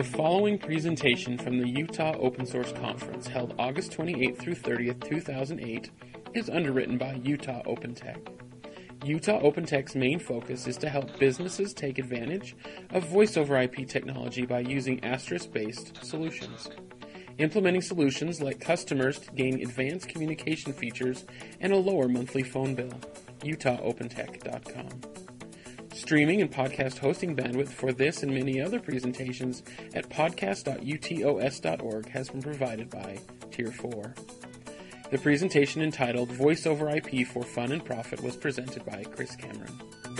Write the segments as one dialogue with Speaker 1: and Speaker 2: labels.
Speaker 1: The following presentation from the Utah Open Source Conference, held August 28th through 30th, 2008, is underwritten by Utah OpenTech. Utah OpenTech's main focus is to help businesses take advantage of voice-over IP technology by using Asterisk-based solutions. Implementing solutions let customers gain advanced communication features and a lower monthly phone bill. UtahOpenTech.com. Streaming and podcast hosting bandwidth for this and many other presentations at podcast.utos.org has been provided by Tier 4. The presentation entitled Voice over IP for Fun and Profit was presented by Chris Cameron.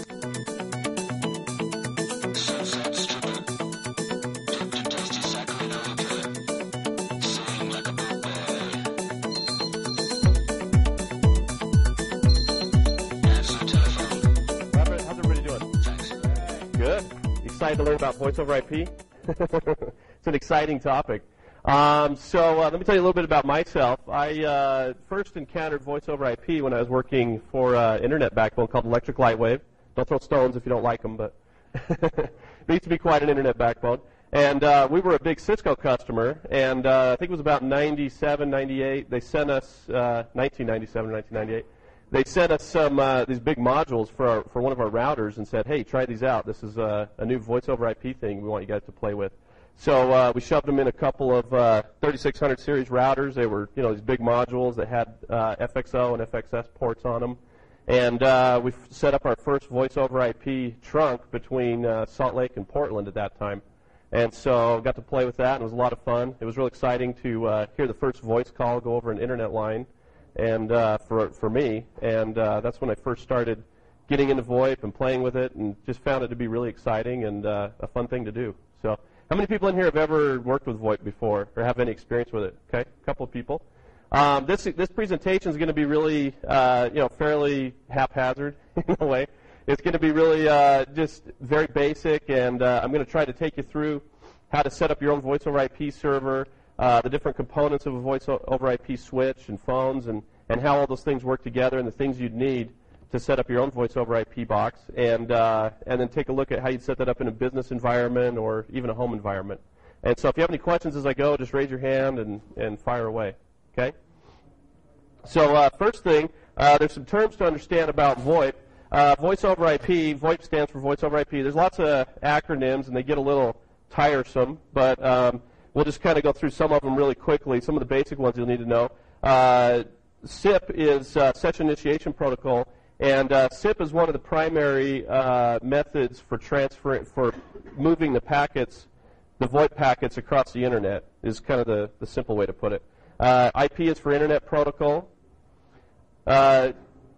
Speaker 2: Excited to learn about voice over IP. It's an exciting topic. Let me tell you a little bit about myself. I first encountered voice over IP when I was working for an internet backbone called Electric Lightwave. Don't throw stones if you don't like them, but it used to be quite an internet backbone. And we were a big Cisco customer, and I think it was about 97, 98. They sent us, 1997 or 1998. They sent us some these big modules for one of our routers and said, hey, try these out. This is a new voice over IP thing we want you guys to play with. So we shoved them in a couple of 3600 series routers. They were, these big modules that had FXO and FXS ports on them. And we set up our first voice over IP trunk between Salt Lake and Portland at that time. And so got to play with that, and it was a lot of fun. It was really exciting to hear the first voice call go over an internet line. And for me, and that's when I first started getting into VoIP and playing with it, and just found it to be really exciting and a fun thing to do. So, how many people in here have ever worked with VoIP before, or have any experience with it? Okay, a couple of people. This presentation is going to be really, fairly haphazard in a way. It's going to be really just very basic, and I'm going to try to take you through how to set up your own voice over IP server. The different components of a voice over IP switch and phones, and how all those things work together, and the things you'd need to set up your own voice over IP box, and then take a look at how you'd set that up in a business environment or even a home environment. And so if you have any questions as I go, just raise your hand and fire away. Okay? So first thing, there's some terms to understand about VoIP. Voice over IP, VoIP stands for voice over IP. There's lots of acronyms, and they get a little tiresome, but we'll just kind of go through some of them really quickly, some of the basic ones you'll need to know. SIP is Session Initiation Protocol, and SIP is one of the primary methods for moving the packets, the VoIP packets across the internet, is kind of the simple way to put it. IP is for Internet Protocol. One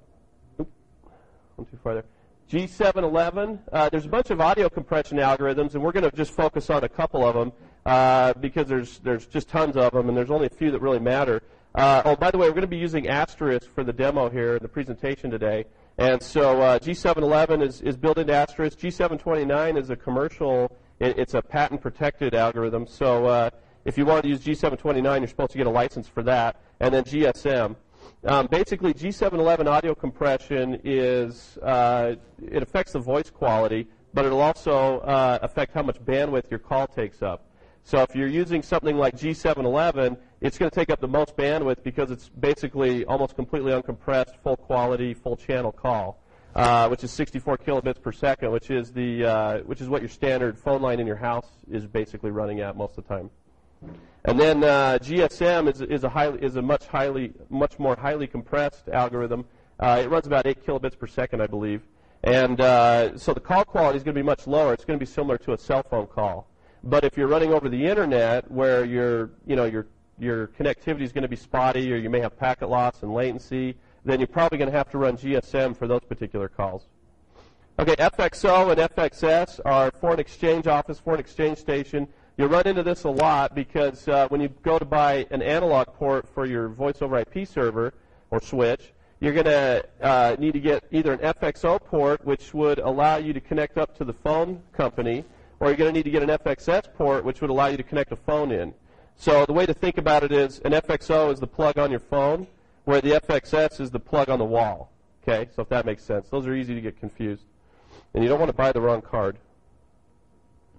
Speaker 2: too far there. G711, there's a bunch of audio compression algorithms, and we're going to just focus on a couple of them. Because there's just tons of them, and there's only a few that really matter. By the way, we're going to be using Asterisk for the demo here in the presentation today. And so G711 is built into Asterisk. G729 is a commercial, it's a patent-protected algorithm. So if you want to use G729, you're supposed to get a license for that. And then GSM. Basically, G711 audio compression it affects the voice quality, but it'll also affect how much bandwidth your call takes up. So if you're using something like G711, it's going to take up the most bandwidth because it's basically almost completely uncompressed, full quality, full channel call, which is 64 kilobits per second, which is what your standard phone line in your house is basically running at most of the time. And then GSM is a much more highly compressed algorithm. It runs about 8 kilobits per second, I believe. And so the call quality is going to be much lower. It's going to be similar to a cell phone call. But if you're running over the internet, where your connectivity is going to be spotty, or you may have packet loss and latency, then you're probably going to have to run GSM for those particular calls. Okay, FXO and FXS are foreign exchange office, foreign exchange station. You'll run into this a lot because when you go to buy an analog port for your voice over IP server or switch, you're going to need to get either an FXO port, which would allow you to connect up to the phone company, or you're going to need to get an FXS port, which would allow you to connect a phone in. So the way to think about it is an FXO is the plug on your phone, where the FXS is the plug on the wall. Okay, so if that makes sense. Those are easy to get confused. And you don't want to buy the wrong card.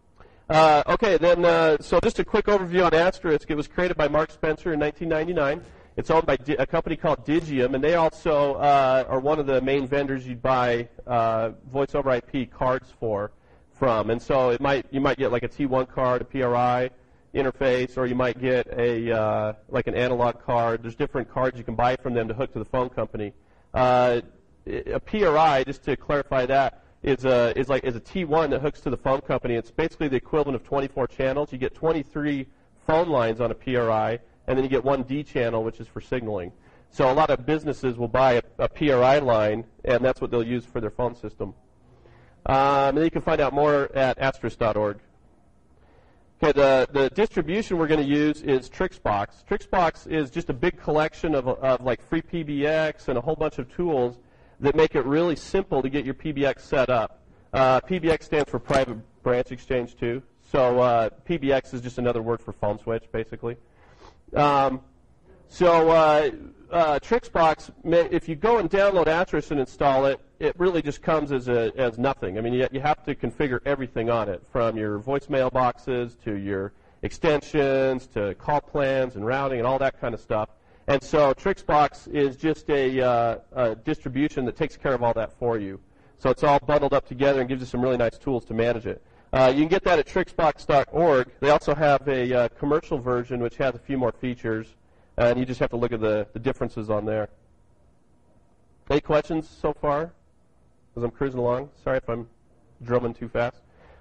Speaker 2: Okay, then, so just a quick overview on Asterisk. It was created by Mark Spencer in 1999. It's owned by a company called Digium, and they also are one of the main vendors you'd buy voice over IP cards from. And so you might get like a T1 card, a PRI interface, or you might get like an analog card. There's different cards you can buy from them to hook to the phone company. A PRI, just to clarify that, is a T1 that hooks to the phone company. It's basically the equivalent of 24 channels. You get 23 phone lines on a PRI, and then you get one D channel, which is for signaling. So a lot of businesses will buy a PRI line, and that's what they'll use for their phone system. And then you can find out more at asterisk.org. Okay, the distribution we're going to use is TrixBox. TrixBox is just a big collection of like free PBX and a whole bunch of tools that make it really simple to get your PBX set up. PBX stands for Private Branch Exchange too. So PBX is just another word for phone switch, basically. TrixBox, if you go and download Asterisk and install it, it really just comes as nothing. I mean, you have to configure everything on it, from your voicemail boxes to your extensions to call plans and routing and all that kind of stuff. And so TrixBox is just a distribution that takes care of all that for you. So it's all bundled up together and gives you some really nice tools to manage it. You can get that at trixbox.org. They also have a commercial version which has a few more features, and you just have to look at the differences on there. Any questions so far as I'm cruising along? Sorry if I'm drumming too fast.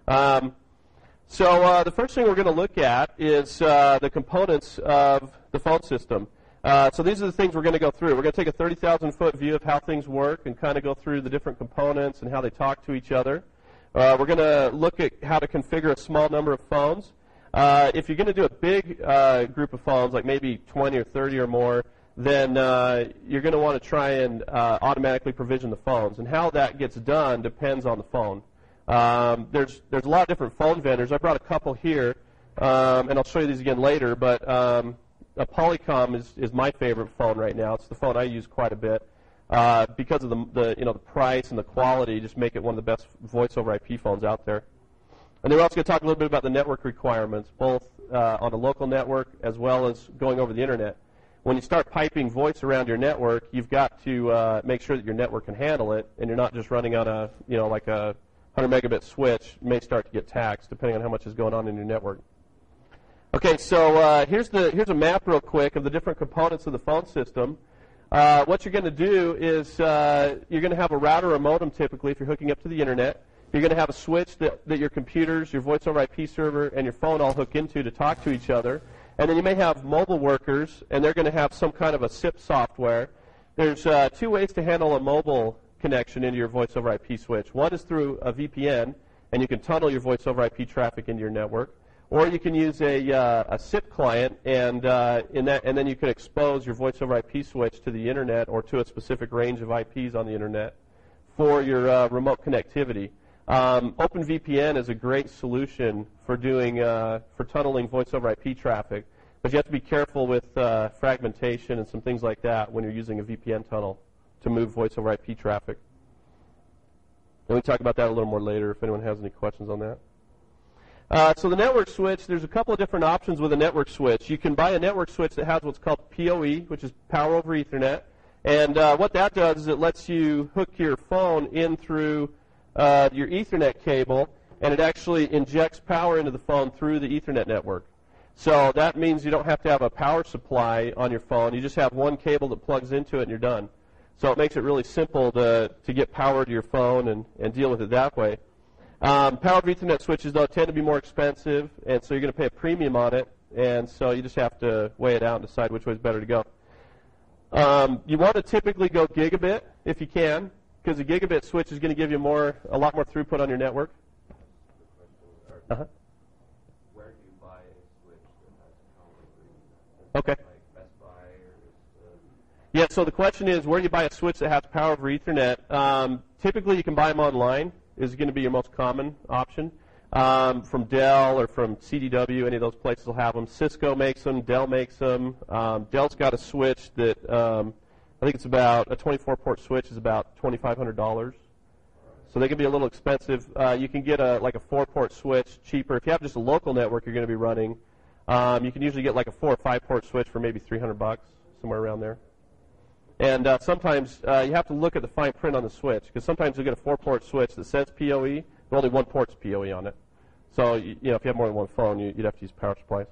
Speaker 2: So the first thing we're going to look at is the components of the phone system. So these are the things we're going to go through. We're going to take a 30,000-foot view of how things work and kind of go through the different components and how they talk to each other. We're going to look at how to configure a small number of phones. If you're going to do a big group of phones, like maybe 20 or 30 or more, then you're going to want to try and automatically provision the phones. And how that gets done depends on the phone. There's a lot of different phone vendors. I brought a couple here, and I'll show you these again later. But a Polycom is my favorite phone right now. It's the phone I use quite a bit. Because of the price and the quality, just make it one of the best voice over IP phones out there. And then we're also going to talk a little bit about the network requirements, both on a local network as well as going over the internet. When you start piping voice around your network, you've got to make sure that your network can handle it, and you're not just running on a like a 100 megabit switch. You may start to get taxed depending on how much is going on in your network. Okay, so here's a map real quick of the different components of the phone system. What you're going to do is you're going to have a router or a modem typically if you're hooking up to the internet. You're going to have a switch that your computers, your voice over IP server, and your phone all hook into to talk to each other. And then you may have mobile workers, and they're going to have some kind of a SIP software. There's two ways to handle a mobile connection into your voice over IP switch. One is through a VPN, and you can tunnel your voice over IP traffic into your network. Or you can use a SIP client, and then you can expose your voice over IP switch to the internet or to a specific range of IPs on the internet for your remote connectivity. OpenVPN is a great solution for tunneling voice over IP traffic, but you have to be careful with fragmentation and some things like that when you're using a VPN tunnel to move voice over IP traffic. And we can talk about that a little more later if anyone has any questions on that. So the network switch, there's a couple of different options with a network switch. You can buy a network switch that has what's called PoE, which is Power over Ethernet. And what that does is it lets you hook your phone in through your Ethernet cable, and it actually injects power into the phone through the Ethernet network. So that means you don't have to have a power supply on your phone. You just have one cable that plugs into it, and you're done. So it makes it really simple to get power to your phone and deal with it that way. Power over Ethernet switches, though, tend to be more expensive, and so you're going to pay a premium on it, and so you just have to weigh it out and decide which way is better to go. You want to typically go gigabit if you can, because a gigabit switch is going to give you a lot more throughput on your network. Uh-huh.
Speaker 3: Where do you buy a switch that has power over Ethernet?
Speaker 2: Okay.
Speaker 3: Like Best Buy or
Speaker 2: Yeah, so the question is, where do you buy a switch that has power over Ethernet? Typically, you can buy them online. Is going to be your most common option. From Dell or from CDW, any of those places will have them. Cisco makes them. Dell makes them. Dell's got a switch that I think it's about a 24-port switch is about $2,500. So they can be a little expensive. You can get like a 4-port switch cheaper. If you have just a local network you're going to be running, you can usually get like a 4 or 5-port switch for maybe $300, somewhere around there. And sometimes you have to look at the fine print on the switch, because sometimes you'll get a 4-port switch that says PoE, but only one port's PoE on it. So if you have more than one phone, you'd have to use power supplies.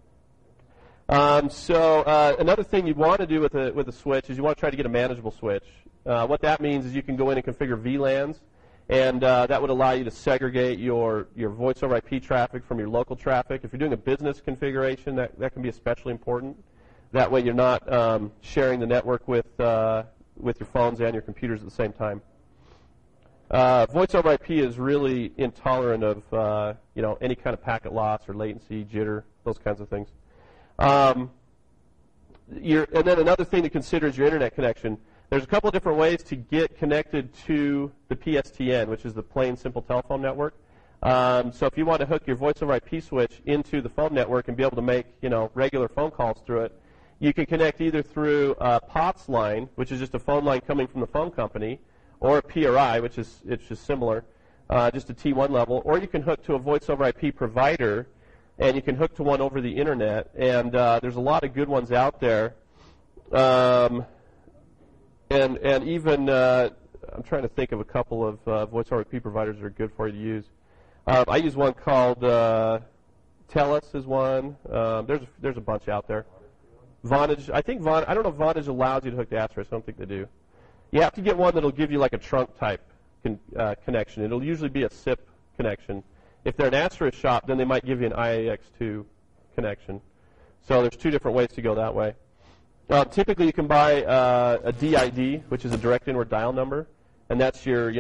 Speaker 2: Another thing you'd want to do with a switch is you want to try to get a manageable switch. What that means is you can go in and configure VLANs, and that would allow you to segregate your voice over IP traffic from your local traffic. If you're doing a business configuration, that can be especially important. That way you're not sharing the network with your phones and your computers at the same time. Voice over IP is really intolerant of any kind of packet loss or latency, jitter, those kinds of things. And then another thing to consider is your internet connection. There's a couple of different ways to get connected to the PSTN, which is the plain simple telephone network. So if you want to hook your voice over IP switch into the phone network and be able to make regular phone calls through it, you can connect either through a POTS line, which is just a phone line coming from the phone company, or a PRI, which is just similar, just a T1 level, or you can hook to a voice over IP provider, and you can hook to one over the internet. And there's a lot of good ones out there. And even I'm trying to think of a couple of voice over IP providers that are good for you to use. I use one called Telus is one. There's a bunch out there. Vonage, I don't know if Vonage allows you to hook to Asterisk. I don't think they do. You have to get one that'll give you like a trunk type connection. It'll usually be a SIP connection. If they're an Asterisk shop, then they might give you an IAX2 connection. So there's two different ways to go that way. Typically, you can buy a DID, which is a direct inward dial number, and that's your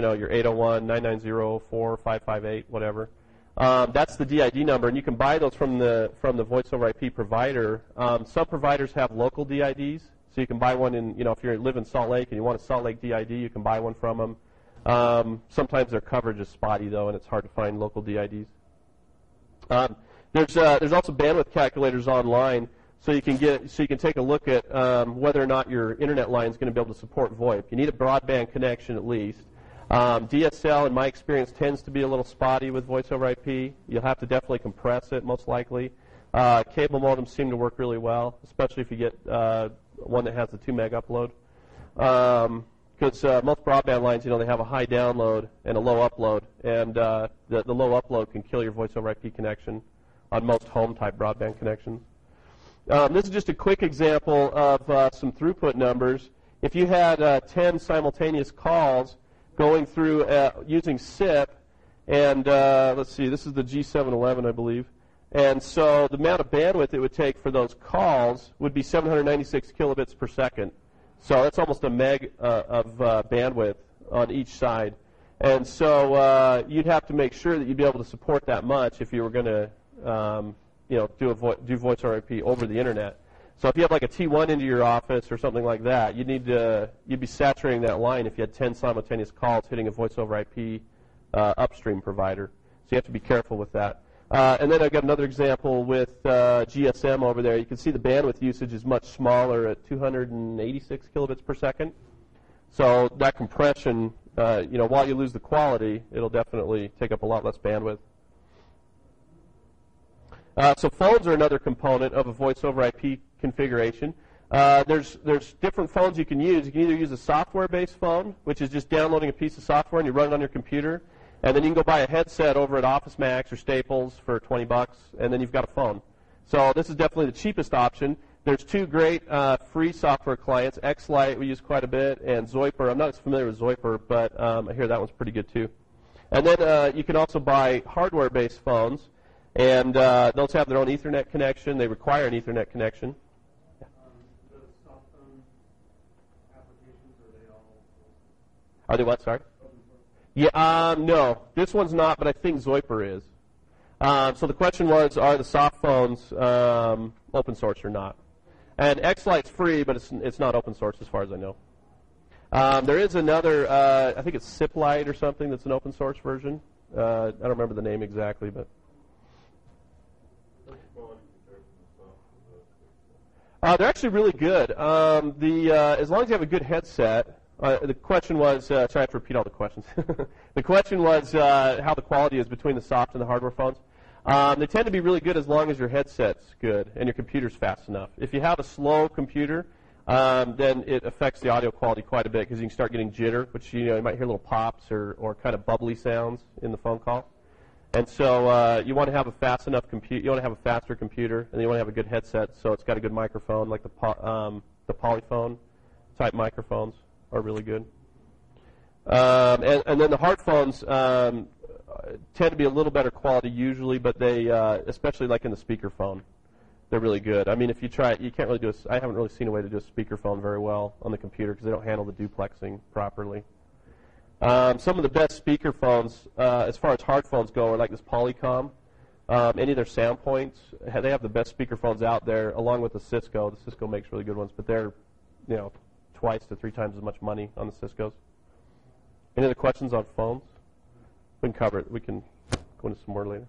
Speaker 2: 801-990-4558, whatever. That's the DID number, and you can buy those from the voice over IP provider. Some providers have local DIDs, so you can buy one in, if you live in Salt Lake and you want a Salt Lake DID, you can buy one from them. Sometimes their coverage is spotty though, and it's hard to find local DIDs. There's also bandwidth calculators online, so you can take a look at whether or not your internet line is going to be able to support VoIP. You need a broadband connection at least. DSL, in my experience, tends to be a little spotty with voice over IP. You'll have to definitely compress it, most likely. Cable modems seem to work really well, especially if you get one that has the 2 meg upload. Because most broadband lines, they have a high download and a low upload, and the low upload can kill your voice over IP connection on most home-type broadband connections. This is just a quick example of some throughput numbers. If you had 10 simultaneous calls going through using SIP, and let's see, this is the G711, I believe. And so the amount of bandwidth it would take for those calls would be 796 kilobits per second. So that's almost a meg of bandwidth on each side. And so you'd have to make sure that you'd be able to support that much if you were going to do voice over IP over the internet. So if you have like a T1 into your office or something like that, you'd be saturating that line if you had 10 simultaneous calls hitting a voice over IP upstream provider. So you have to be careful with that. And then I've got another example with GSM over there. You can see the bandwidth usage is much smaller at 286 kilobits per second. So that compression, while you lose the quality, it'll definitely take up a lot less bandwidth. So phones are another component of a voice over IP configuration. There's different phones you can use. You can either use a software-based phone, which is just downloading a piece of software and you run it on your computer, and then you can go buy a headset over at Office Max or Staples for $20, and then you've got a phone. So this is definitely the cheapest option. There's two great free software clients, X-Lite we use quite a bit, and Zoiper. I'm not as familiar with Zoiper, but I hear that one's pretty good too. And then you can also buy hardware-based phones, and those have their own Ethernet connection. They require an Ethernet connection.
Speaker 4: The soft phone applications, are they all?
Speaker 2: Are they what, sorry? Yeah, no. This one's not, but I think Zoiper is. So the question was, are the soft phones open source or not? And X-Lite's free, but it's not open source as far as I know. There is another, I think it's SipLite or something that's an open source version. I don't remember the name exactly, but. They're actually really good. As long as you have a good headset, The question was, sorry, I have to repeat all the questions. The question was how the quality is between the soft and the hardware phones. They tend to be really good as long as your headset's good and your computer's fast enough. If you have a slow computer, then it affects the audio quality quite a bit because you can start getting jitter, which you might hear little pops or kind of bubbly sounds in the phone call. And so you want to have a fast enough computer. You want to have a faster computer, and you want to have a good headset, so it's got a good microphone, like the Polyphone type microphones are really good. And then the hard phones tend to be a little better quality usually, but they, especially like in the speakerphone, they're really good. I mean, if you try it, you can't really do I haven't really seen a way to do a speakerphone very well on the computer because they don't handle the duplexing properly. Some of the best speakerphones, as far as hard phones go, are like this Polycom. Any of their sound points, they have the best speakerphones out there, along with the Cisco. The Cisco makes really good ones, but they're, twice to 3 times as much money on the Ciscos. Any other questions on phones? We can cover it. We can go into some more later.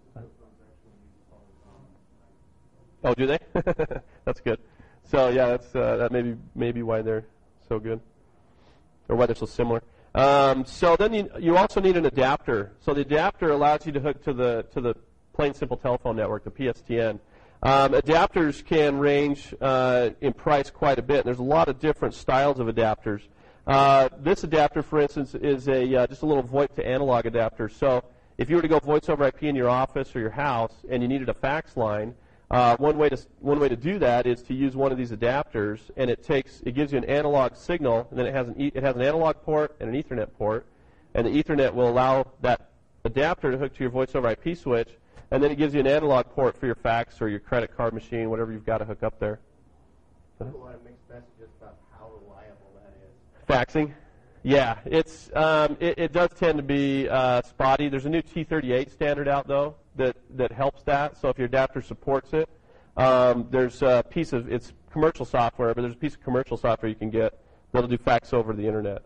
Speaker 2: Oh, do they? That's good. So yeah, that may be why they're so good, or why they're so similar. So then you also need an adapter. So the adapter allows you to hook to the plain simple telephone network, the PSTN. Adapters can range in price quite a bit. There's a lot of different styles of adapters. This adapter, for instance, is just a little VoIP to analog adapter. So if you were to go voice over IP in your office or your house and you needed a fax line, one way to do that is to use one of these adapters, and it gives you an analog signal, and then it has an analog port and an Ethernet port, and the Ethernet will allow that adapter to hook to your voice over IP switch, and then it gives you an analog port for your fax or your credit card machine, whatever you've got to hook up there.
Speaker 3: A lot of mixed messages about how reliable that is.
Speaker 2: Faxing? Yeah, it does tend to be spotty. There's a new T38 standard out, though, that helps that. So if your adapter supports it, there's a piece of, it's commercial software, but there's a piece of commercial software you can get that'll do fax over the internet.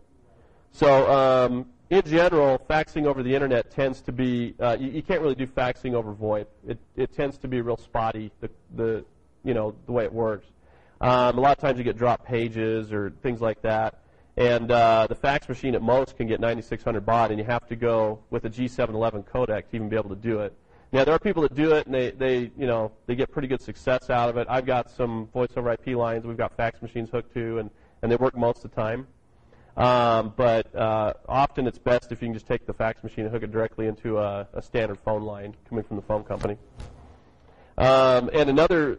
Speaker 2: So in general, faxing over the internet tends to be, you can't really do faxing over VoIP. It tends to be real spotty, the way it works. A lot of times you get dropped pages or things like that. And the fax machine at most can get 9600 baud, and you have to go with a G711 codec to even be able to do it. Now, there are people that do it, and they get pretty good success out of it. I've got some voice over IP lines we've got fax machines hooked to, and they work most of the time. But often it's best if you can just take the fax machine and hook it directly into a standard phone line coming from the phone company. And another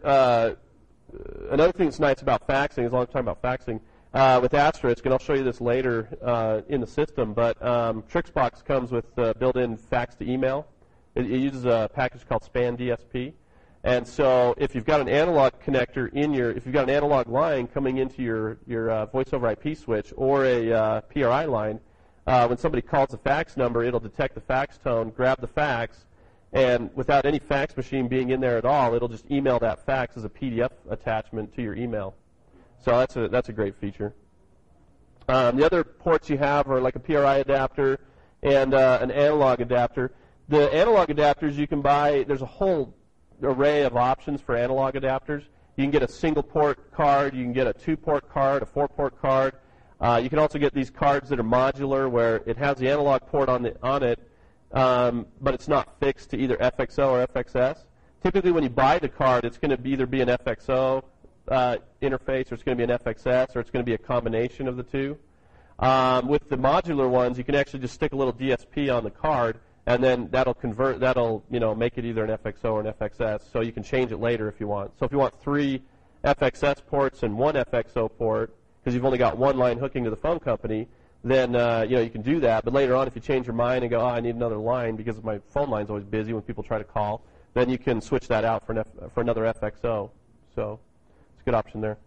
Speaker 2: thing that's nice about faxing, as long as we're talking about faxing, with Asterisk, and I'll show you this later in the system, but TrixBox comes with built-in fax to email. It uses a package called SPAN DSP. And so if you've got an analog connector if you've got an analog line coming into your voice over IP switch or a PRI line, when somebody calls the fax number, it'll detect the fax tone, grab the fax, and without any fax machine being in there at all, it'll just email that fax as a PDF attachment to your email. So that's a great feature. The other ports you have are like a PRI adapter and an analog adapter. The analog adapters you can buy, there's a whole array of options for analog adapters. You can get a single port card, you can get a 2-port card, a 4-port card. You can also get these cards that are modular where it has the analog port on it, but it's not fixed to either FXO or FXS. Typically when you buy the card, it's going to either be an FXO interface, or it's going to be an FXS, or it's going to be a combination of the two. With the modular ones, you can actually just stick a little DSP on the card, and then that'll make it either an FXO or an FXS, so you can change it later if you want. So if you want 3 FXS ports and 1 FXO port, because you've only got one line hooking to the phone company, then you can do that. But later on, if you change your mind and go, I need another line because my phone line's always busy when people try to call, then you can switch that out for another FXO. So it's a good option there.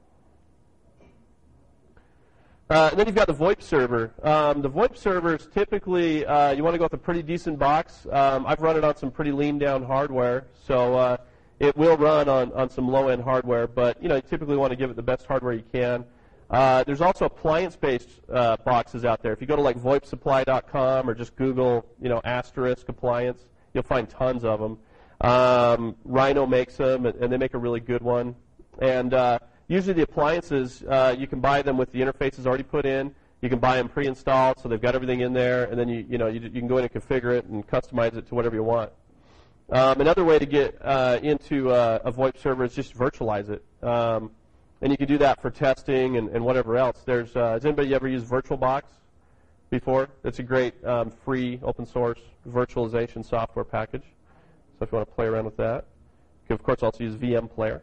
Speaker 2: And then you've got the VoIP server. The VoIP servers, typically, you want to go with a pretty decent box. I've run it on some pretty lean-down hardware, so it will run on some low-end hardware, but you typically want to give it the best hardware you can. There's also appliance-based boxes out there. If you go to like VoIPsupply.com or just Google, Asterisk appliance, you'll find tons of them. Rhino makes them, and they make a really good one. And Usually the appliances, you can buy them with the interfaces already put in. You can buy them pre-installed, so they've got everything in there, and then you can go in and configure it and customize it to whatever you want. Another way to get into a VoIP server is just virtualize it. And you can do that for testing and whatever else. Has anybody ever used VirtualBox before? It's a great free open source virtualization software package. So if you want to play around with that. You can, of course, also use VM Player.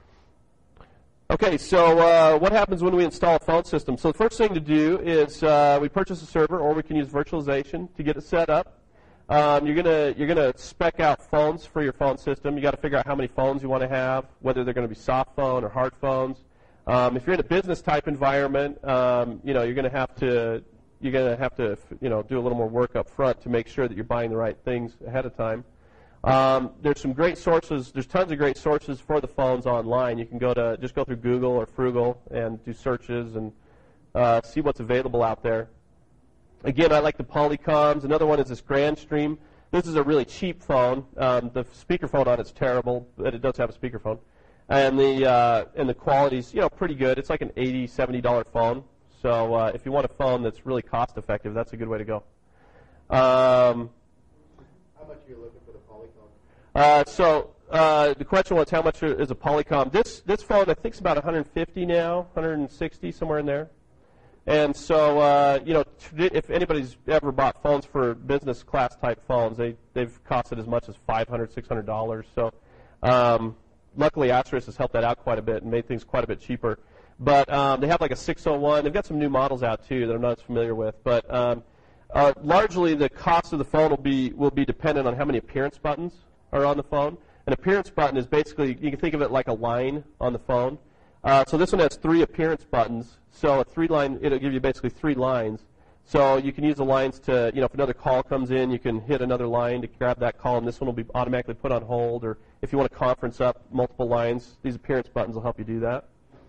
Speaker 2: Okay, so what happens when we install a phone system? So the first thing to do is we purchase a server, or we can use virtualization to get it set up. You're gonna spec out phones for your phone system. You got to figure out how many phones you want to have, whether they're going to be soft phone or hard phones. If you're in a business type environment, you're going to have to do a little more work up front to make sure that you're buying the right things ahead of time. There's some great sources. There's tons of great sources for the phones online. You can just go through Google or Frugal and do searches and see what's available out there. Again, I like the Polycoms. Another one is this Grandstream. This is a really cheap phone. The speakerphone on it's terrible, but it does have a speakerphone, and the quality's pretty good. It's like an $80, $70 phone. So if you want a phone that's really cost effective, that's a good way to go.
Speaker 5: How much are you looking for the Polycom?
Speaker 2: The question was, how much is a Polycom? This phone I think is about $150 now, $160, somewhere in there. And so, if anybody's ever bought phones for business class type phones, they've costed as much as $500, $600. So, luckily, Asterisk has helped that out quite a bit and made things quite a bit cheaper. But they have like a 601. They've got some new models out too that I'm not as familiar with. But largely, the cost of the phone will be dependent on how many appearance buttons are on the phone. An appearance button is basically, you can think of it like a line on the phone. So this one has 3 appearance buttons. So a 3-line, it'll give you basically 3 lines. So you can use the lines to, if another call comes in, you can hit another line to grab that call, and this one will be automatically put on hold. Or if you want to conference up multiple lines, these appearance buttons will help you do that.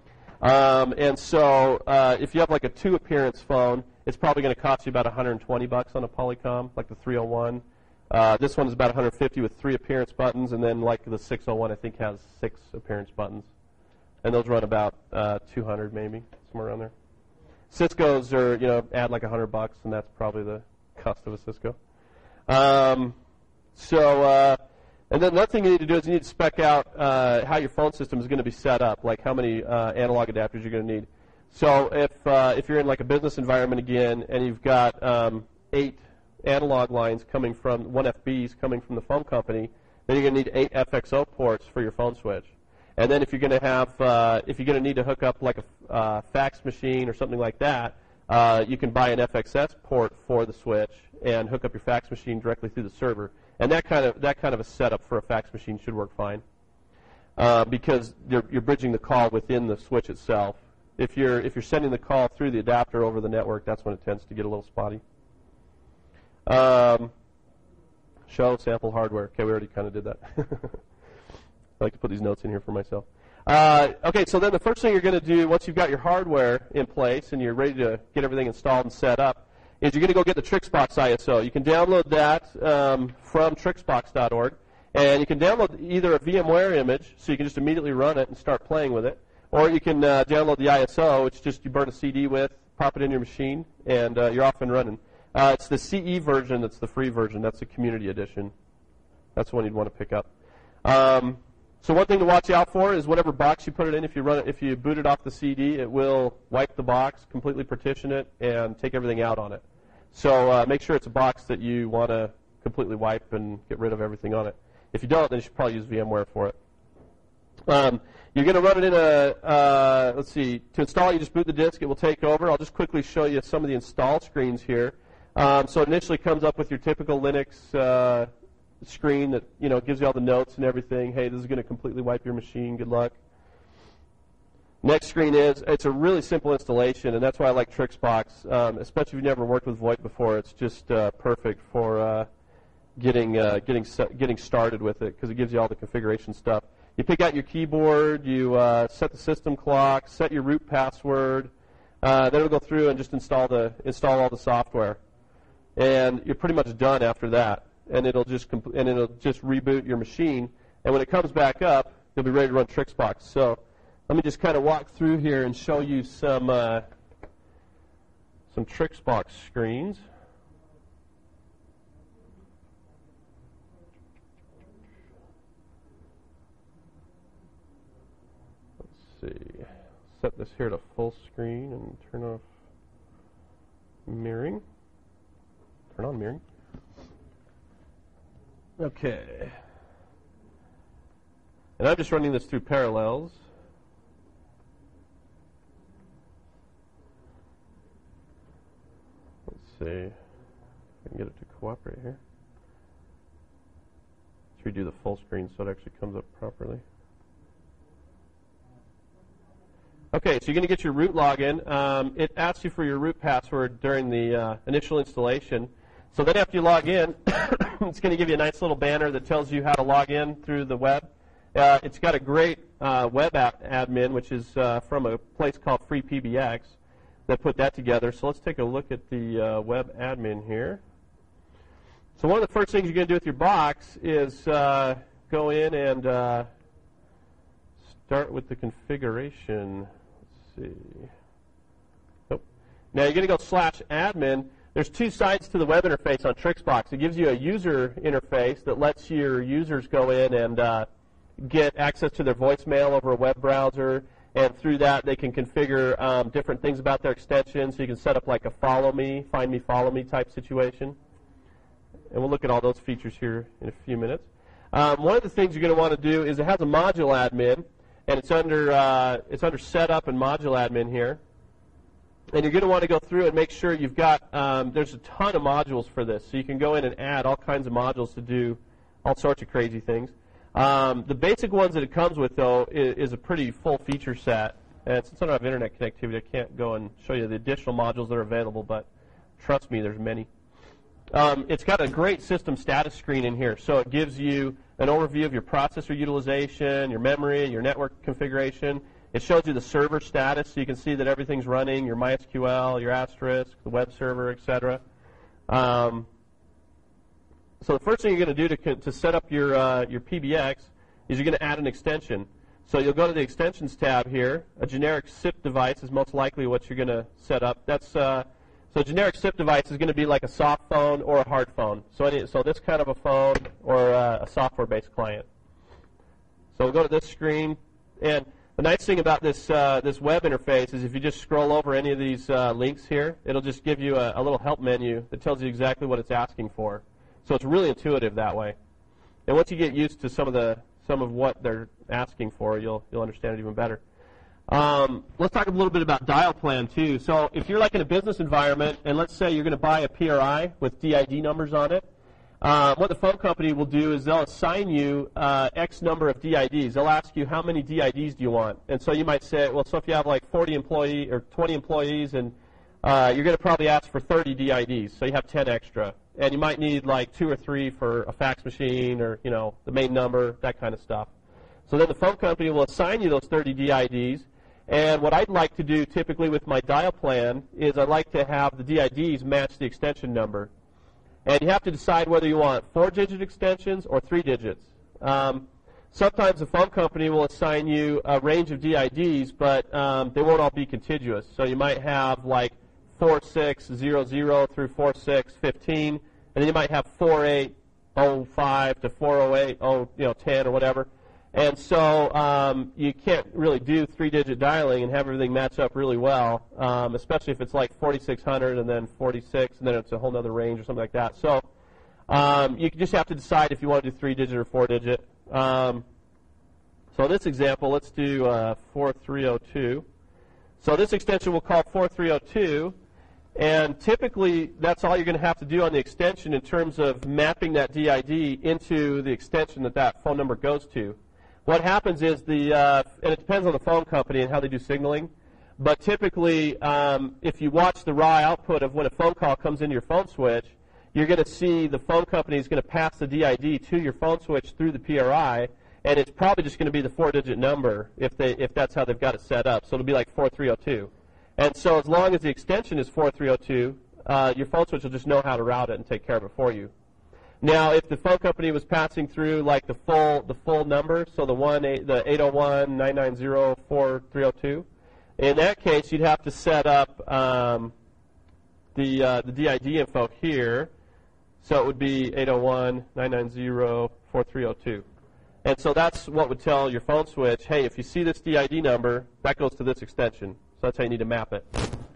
Speaker 2: And so if you have like a 2-appearance phone, it's probably going to cost you about $120 on a Polycom, like the 301. This one is about $150 with 3 appearance buttons, and then like the 601 I think has 6 appearance buttons. And those run about $200 maybe, somewhere around there. Cisco's are, add like $100, and that's probably the cost of a Cisco. And then another thing you need to do is you need to spec out how your phone system is going to be set up, like how many analog adapters you're going to need. So if you're in like a business environment again, and you've got 8 analog lines coming from 1FBs coming from the phone company, then you're going to need 8 FXO ports for your phone switch. And then if you're going to need to hook up like a fax machine or something like that, you can buy an FXS port for the switch and hook up your fax machine directly through the server. And that kind of a setup for a fax machine should work fine, because you're bridging the call within the switch itself. If you're sending the call through the adapter over the network, that's when it tends to get a little spotty. Show sample hardware. Okay, we already kind of did that. I like to put these notes in here for myself. Okay, so then the first thing you're going to do once you've got your hardware in place and you're ready to get everything installed and set up is you're going to go get the TrixBox ISO. You can download that from trixbox.org, and you can download either a VMware image, so you can just immediately run it and start playing with it, or you can download the ISO, which just you burn a CD with, pop it in your machine, and you're off and running. It's the CE version that's the free version. That's the community edition. That's the one you'd want to pick up. So one thing to watch out for is whatever box you put it in. If you boot it off the CD, it will wipe the box, completely partition it, and take everything out on it. So make sure it's a box that you want to completely wipe and get rid of everything on it. If you don't, then you should probably use VMware for it. You're going to run it in let's see, to install it, you just boot the disk. It will take over. I'll just quickly show you some of the install screens here. So it initially comes up with your typical Linux screen that gives you all the notes and everything. Hey, this is going to completely wipe your machine. Good luck. Next screen it's a really simple installation, and that's why I like TrixBox, especially if you've never worked with VoIP before. It's just perfect for getting started with it because it gives you all the configuration stuff. You pick out your keyboard, you set the system clock, set your root password. Then it'll go through and just install all the software, and you're pretty much done after that. And it'll just reboot your machine, and when it comes back up, you'll be ready to run TrixBox. So let me just kind of walk through here and show you some TrixBox screens. Let's see. Set this here to full screen and turn off mirroring. Turn on mirroring. Okay. And I'm just running this through Parallels. Let's see if I can get it to cooperate here. Let's redo the full screen so it actually comes up properly. Okay, so you're going to get your root login. It asks you for your root password during the initial installation. So then after you log in, it's going to give you a nice little banner that tells you how to log in through the web. It's got a great web app admin, which is from a place called FreePBX that put that together. So let's take a look at the web admin here. So one of the first things you're going to do with your box is go in and start with the configuration. Let's see. Nope. Now you're going to go /admin. There's two sides to the web interface on TrixBox. It gives you a user interface that lets your users go in and get access to their voicemail over a web browser, and through that they can configure different things about their extension. So you can set up like a follow me, find me, follow me type situation. And we'll look at all those features here in a few minutes. One of the things you're going to want to do is it has a module admin, and it's under setup and module admin here. And you're going to want to go through and make sure you've got, there's a ton of modules for this. So you can go in and add all kinds of modules to do all sorts of crazy things. The basic ones that it comes with, though, is a pretty full feature set. And since I don't have internet connectivity, I can't go and show you the additional modules that are available, but trust me, there's many. It's got a great system status screen in here. So it gives you an overview of your processor utilization, your memory, your network configuration. It shows you the server status, so you can see that everything's running, your MySQL, your Asterisk, the web server, etc. So the first thing you're going to do to set up your PBX is you're going to add an extension. So you'll go to the Extensions tab here. A generic SIP device is most likely what you're going to set up. So a generic SIP device is going to be like a soft phone or a hard phone. So this kind of a phone or a software-based client. So we'll go to this screen, and the nice thing about this web interface is if you just scroll over any of these links here, it'll just give you a little help menu that tells you exactly what it's asking for. So it's really intuitive that way. And once you get used to some of what they're asking for, you'll understand it even better. Let's talk a little bit about dial plan too. So if you're like in a business environment, and let's say you're going to buy a PRI with DID numbers on it, what the phone company will do is they'll assign you X number of DIDs. They'll ask you how many DIDs do you want. And so you might say, well, so if you have like 40 employees or 20 employees, and you're going to probably ask for 30 DIDs, so you have 10 extra. And you might need like 2 or 3 for a fax machine or, the main number, that kind of stuff. So then the phone company will assign you those 30 DIDs. And what I'd like to do typically with my dial plan is I'd like to have the DIDs match the extension number. And you have to decide whether you want 4-digit extensions or 3 digits. Sometimes the phone company will assign you a range of DIDs, but they won't all be contiguous. So you might have like 4600 through 4615, and then you might have 4805 to 408 10 or whatever. And so you can't really do 3-digit dialing and have everything match up really well, especially if it's like 4600 and then 46, and then it's a whole other range or something like that. So you just have to decide if you want to do 3-digit or 4-digit. So in this example, let's do 4302. So this extension we'll call 4302. And typically, that's all you're going to have to do on the extension in terms of mapping that DID into the extension that phone number goes to. What happens is and it depends on the phone company and how they do signaling, but typically, if you watch the raw output of when a phone call comes into your phone switch, you're going to see the phone company is going to pass the DID to your phone switch through the PRI, and it's probably just going to be the 4-digit number if that's how they've got it set up. So it'll be like 4302. And so as long as the extension is 4302, your phone switch will just know how to route it and take care of it for you. Now, if the phone company was passing through like the full number, so the 801-990-4302, in that case, you'd have to set up the DID info here. So it would be 801-990-4302. And so that's what would tell your phone switch, hey, if you see this DID number, that goes to this extension. So that's how you need to map it.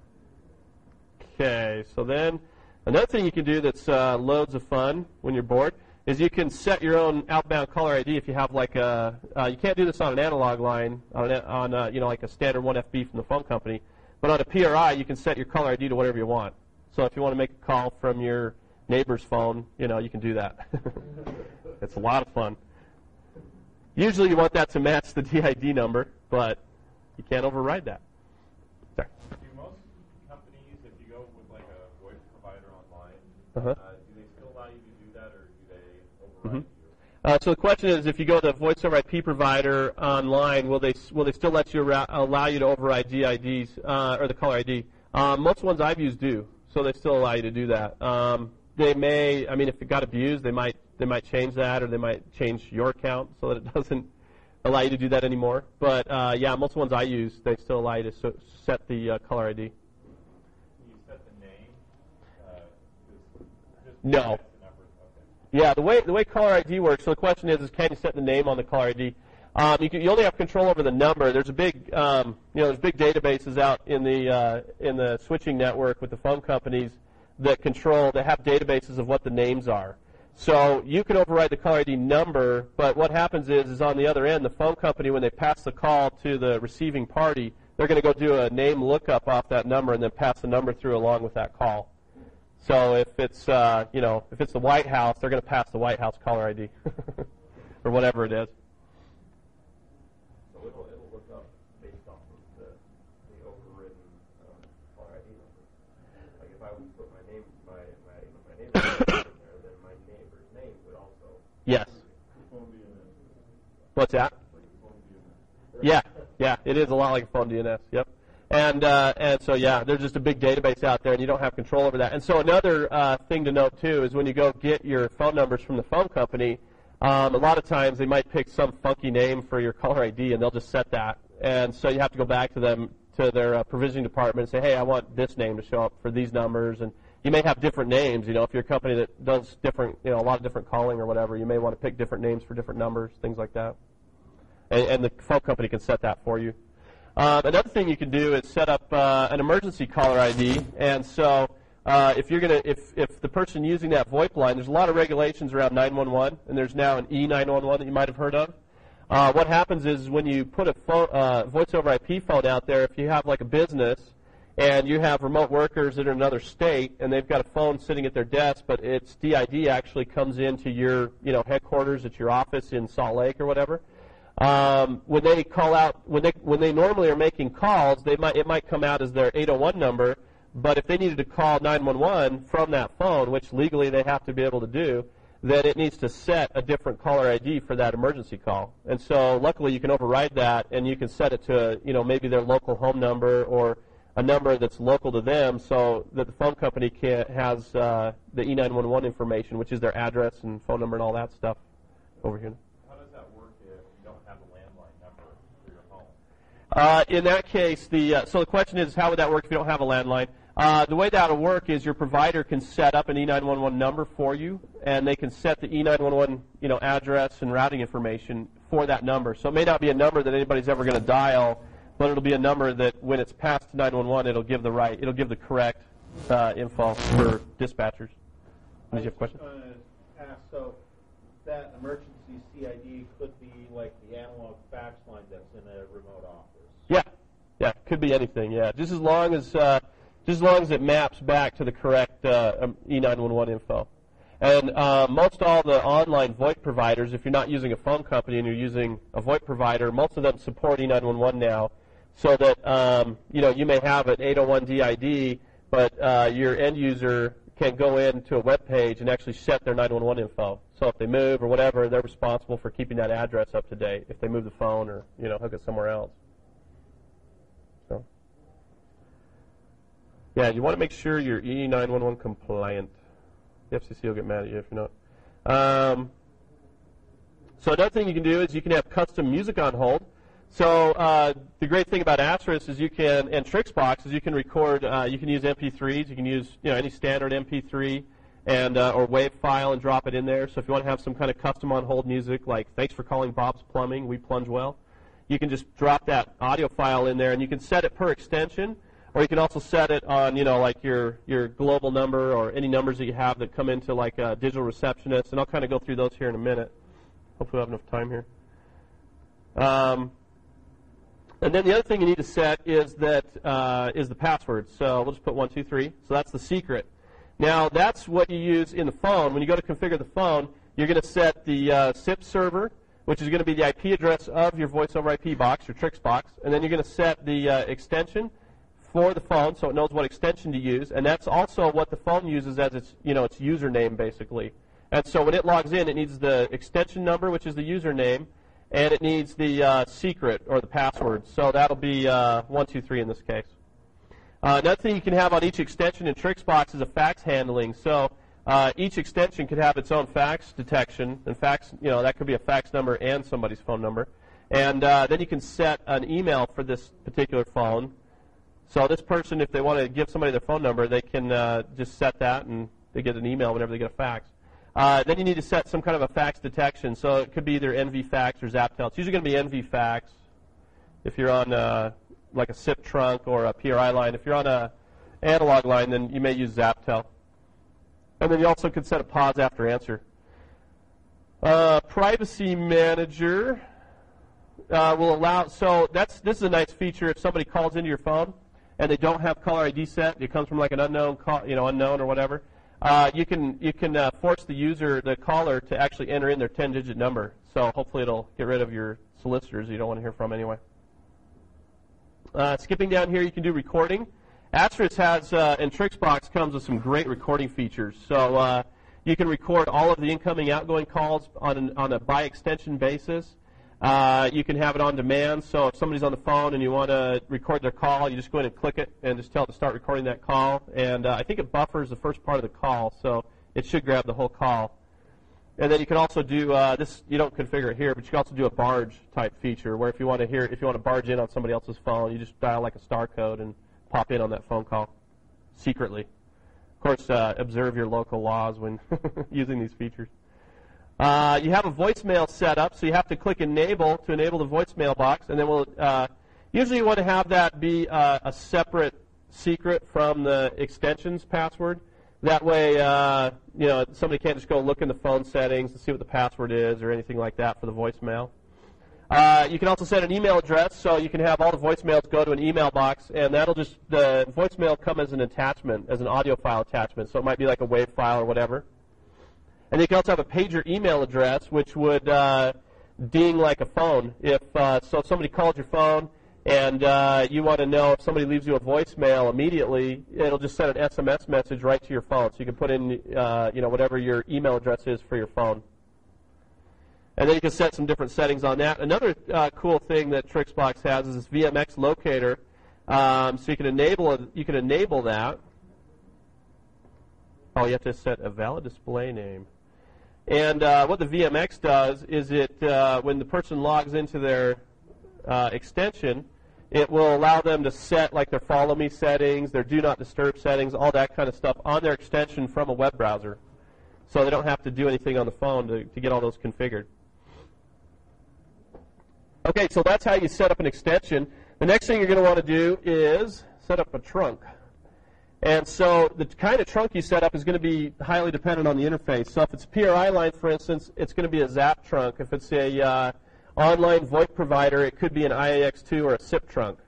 Speaker 2: Okay, so then another thing you can do that's loads of fun when you're bored is you can set your own outbound caller ID if you have like a, you can't do this on an analog line, on like a standard 1FB from the phone company, but on a PRI you can set your caller ID to whatever you want. So if you want to make a call from your neighbor's phone, you can do that. It's a lot of fun. Usually you want that to match the DID number, but you can't override that. Sorry.
Speaker 3: Do most companies, if you go with like a voice provider online, do they still allow you to do that, or do they override you?
Speaker 2: So the question is, if you go to a voice over IP provider online, will they still let you allow you to override DIDs or the caller ID? Most ones I've used do, so they still allow you to do that. They may, if it got abused, they might change that, or they might change your account so that it doesn't allow you to do that anymore. But yeah, most ones I use, they still allow you to set the caller ID.
Speaker 3: Can you set the name?
Speaker 2: No.
Speaker 3: The number? Okay.
Speaker 2: Yeah, the way caller ID works. So the question is can you set the name on the caller ID? You only have control over the number. There's a big, there's big databases out in the switching network with the phone companies that have databases of what the names are. So you can override the caller ID number, but what happens is on the other end, the phone company, when they pass the call to the receiving party, they're going to go do a name lookup off that number and then pass the number through along with that call. So if it's, if it's the White House, they're going to pass the White House caller ID or whatever it is.
Speaker 3: So it'll look up based off of the overridden caller ID number. Like if I would put my name in there, then my neighbor's name would also.
Speaker 2: Yes. What's that? Yeah, it is a lot like a phone DNS. Yep. And so yeah, there's just a big database out there, and you don't have control over that. And so another thing to note too is when you go get your phone numbers from the phone company, a lot of times they might pick some funky name for your caller ID, and they'll just set that. And so you have to go back to them, to their provisioning department, and say, hey, I want this name to show up for these numbers. And you may have different names. If you're a company that does different, a lot of different calling or whatever, you may want to pick different names for different numbers, things like that. And the phone company can set that for you. Another thing you can do is set up an emergency caller ID. And so if the person using that VoIP line, there's a lot of regulations around 911, and there's now an E911 that you might have heard of. What happens is when you put a voice over IP phone out there, if you have like a business and you have remote workers that are in another state and they've got a phone sitting at their desk, but its DID actually comes into your headquarters at your office in Salt Lake or whatever. When they call out, when they normally are making calls, it might come out as their 801 number. But if they needed to call 911 from that phone, which legally they have to be able to do, then it needs to set a different caller ID for that emergency call. And so luckily you can override that, and you can set it to maybe their local home number or a number that's local to them, so that the phone company has the E911 information, which is their address and phone number and all that stuff over here.
Speaker 3: How does that work if you don't have a landline number for your home?
Speaker 2: In that case, so the question is, how would that work if you don't have a landline? The way that will work is your provider can set up an E911 number for you, and they can set the E911 address and routing information for that number. So it may not be a number that anybody's ever going to dial, but it'll be a number that when it's passed to 911, it'll give the correct info for dispatchers. Did you have a question?
Speaker 5: So that emergency CID could be like the analog fax line that's in a remote office.
Speaker 2: Yeah, it could be anything. Yeah, just as long as it maps back to the correct E911 info. And most all the online VoIP providers, if you're not using a phone company and you're using a VoIP provider, most of them support E911 now, so that you may have an 801 DID, but your end user can go into a web page and actually set their 911 info. So if they move or whatever, they're responsible for keeping that address up to date if they move the phone or hook it somewhere else. So yeah, you want to make sure you're E911 compliant. The FCC will get mad at you if you're not. So another thing you can do is you can have custom music on hold. So the great thing about Asterisk is you can, and Trixbox, is you can record. You can use MP3s. You can use any standard MP3 and or WAV file and drop it in there. So if you want to have some kind of custom on hold music, like "Thanks for calling Bob's Plumbing, we plunge well," you can just drop that audio file in there, and you can set it per extension, or you can also set it on like your global number or any numbers that you have that come into like a digital receptionist. And I'll kind of go through those here in a minute. Hopefully, we'll have enough time here. And then the other thing you need to set is the password. So we'll just put 123. So that's the secret. Now that's what you use in the phone. When you go to configure the phone, you're going to set the SIP server, which is going to be the IP address of your voice over IP box, your Trix box, and then you're going to set the extension for the phone, so it knows what extension to use, and that's also what the phone uses as its its username basically. And so when it logs in, it needs the extension number, which is the username, and it needs the secret or the password. So that'll be 123 in this case. Another thing you can have on each extension in Trixbox is a fax handling. So each extension could have its own fax detection, and fax, that could be a fax number and somebody's phone number. And then you can set an email for this particular phone. So this person, if they want to give somebody their phone number, they can just set that, and they get an email whenever they get a fax. Then you need to set some kind of a fax detection. So it could be either NVFax or ZapTel. It's usually going to be NVFax if you're on like a SIP trunk or a PRI line. If you're on an analog line, then you may use ZapTel. And then you also could set a pause after answer. Privacy Manager will allow. So this is a nice feature. If somebody calls into your phone and they don't have caller ID set, it comes from like an unknown call, unknown or whatever. You can force the caller to actually enter in their 10-digit number. So hopefully it'll get rid of your solicitors you don't want to hear from anyway. Skipping down here, you can do recording. Asterisk has, and Trixbox comes with some great recording features. So you can record all of the incoming, outgoing calls on a by extension basis. You can have it on demand. So if somebody's on the phone and you want to record their call, you just go in and click it and just tell it to start recording that call. And I think it buffers the first part of the call, so it should grab the whole call. And then you can also do this. You don't configure it here, but you can also do a barge type feature, where if you want to barge in on somebody else's phone, you just dial like a star code and pop in on that phone call secretly. Of course, observe your local laws when using these features. You have a voicemail set up, so you have to click Enable to enable the voicemail box, and then usually you want to have that be a separate secret from the extension's password. That way, somebody can't just go look in the phone settings and see what the password is or anything like that for the voicemail. You can also set an email address, so you can have all the voicemails go to an email box, and the voicemail come as an attachment, as an audio file attachment, so it might be like a WAV file or whatever. And you can also have a pager email address, which would ding like a phone. If somebody calls your phone and you want to know if somebody leaves you a voicemail immediately, it'll just send an SMS message right to your phone. So you can put in whatever your email address is for your phone. And then you can set some different settings on that. Another cool thing that Trixbox has is this VMX locator. So you can enable that. Oh, you have to set a valid display name. And what the VMX does is when the person logs into their extension, it will allow them to set like their follow me settings, their do not disturb settings, all that kind of stuff on their extension from a web browser. So they don't have to do anything on the phone to get all those configured. Okay, so that's how you set up an extension. The next thing you're going to want to do is set up a trunk. And so the kind of trunk you set up is going to be highly dependent on the interface. So if it's a PRI line, for instance, it's going to be a ZAP trunk. If it's a online VoIP provider, it could be an IAX2 or a SIP trunk.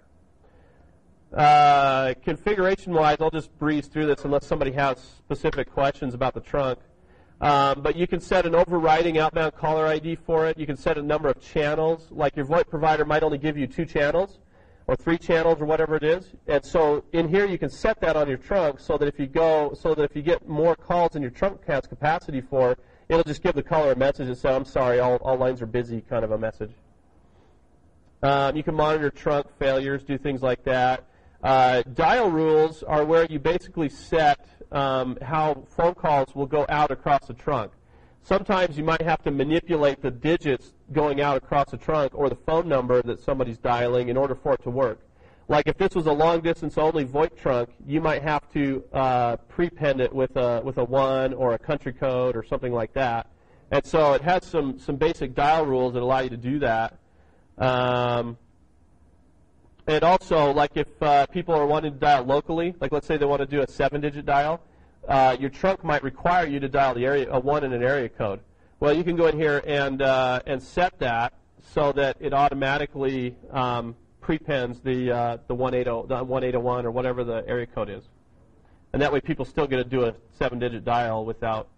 Speaker 2: Configuration-wise, I'll just breeze through this unless somebody has specific questions about the trunk. But you can set an overriding outbound caller ID for it. You can set a number of channels. Like your VoIP provider might only give you 2 channels or 3 channels or whatever it is. And so in here you can set that on your trunk so that if you get more calls than your trunk has capacity for, it'll just give the caller a message that says, "I'm sorry, all lines are busy," kind of a message. You can monitor trunk failures, do things like that. Dial rules are where you basically set how phone calls will go out across the trunk. sometimes you might have to manipulate the digits going out across the trunk or the phone number that somebody's dialing in order for it to work. Like if this was a long-distance only VoIP trunk, you might have to prepend it with a 1 or a country code or something like that. And so it has some basic dial rules that allow you to do that. And also, like if people are wanting to dial locally, like let's say they want to do a 7-digit dial, your trunk might require you to dial a 1 in an area code. Well, you can go in here and set that so that it automatically prepends the 1801 or whatever the area code is, and that way people still get to do a 7-digit dial without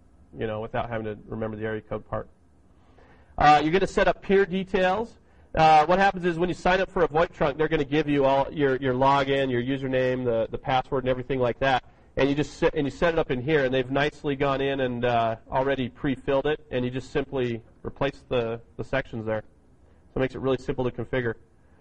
Speaker 2: having to remember the area code part. You're going to set up peer details. What happens is when you sign up for a VoIP trunk, they're going to give you all your login, your username, the password, and everything like that. And you just set it up in here, and they've nicely gone in and already pre-filled it, and you just simply replace the sections there. So it makes it really simple to configure.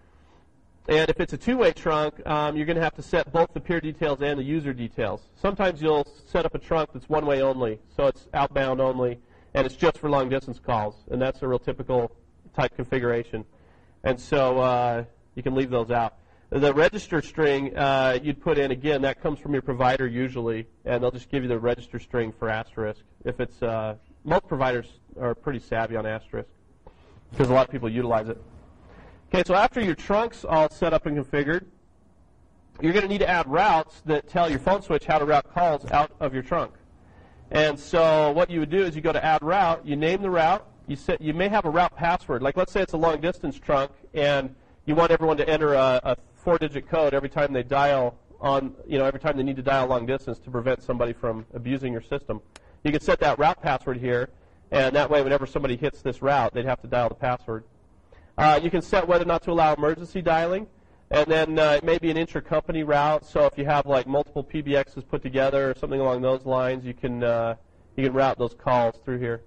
Speaker 2: And if it's a two-way trunk, you're going to have to set both the peer details and the user details. Sometimes you'll set up a trunk that's one-way only, so it's outbound only, and it's just for long-distance calls, and that's a real typical type configuration. And so you can leave those out. The register string you'd put in, again, that comes from your provider usually, and they'll just give you the register string for asterisk. If it's most providers are pretty savvy on asterisk because a lot of people utilize it. Okay, so after your trunk's all set up and configured, you're going to need to add routes that tell your phone switch how to route calls out of your trunk. And so what you would do is you go to add route, you name the route, you may have a route password. Like let's say it's a long distance trunk and you want everyone to enter a 4-digit code every time they dial every time they need to dial long distance to prevent somebody from abusing your system. You can set that route password here, and that way whenever somebody hits this route, they'd have to dial the password. You can set whether or not to allow emergency dialing, and then it may be an intra-company route. So if you have like multiple PBXs put together or something along those lines, you can route those calls through here.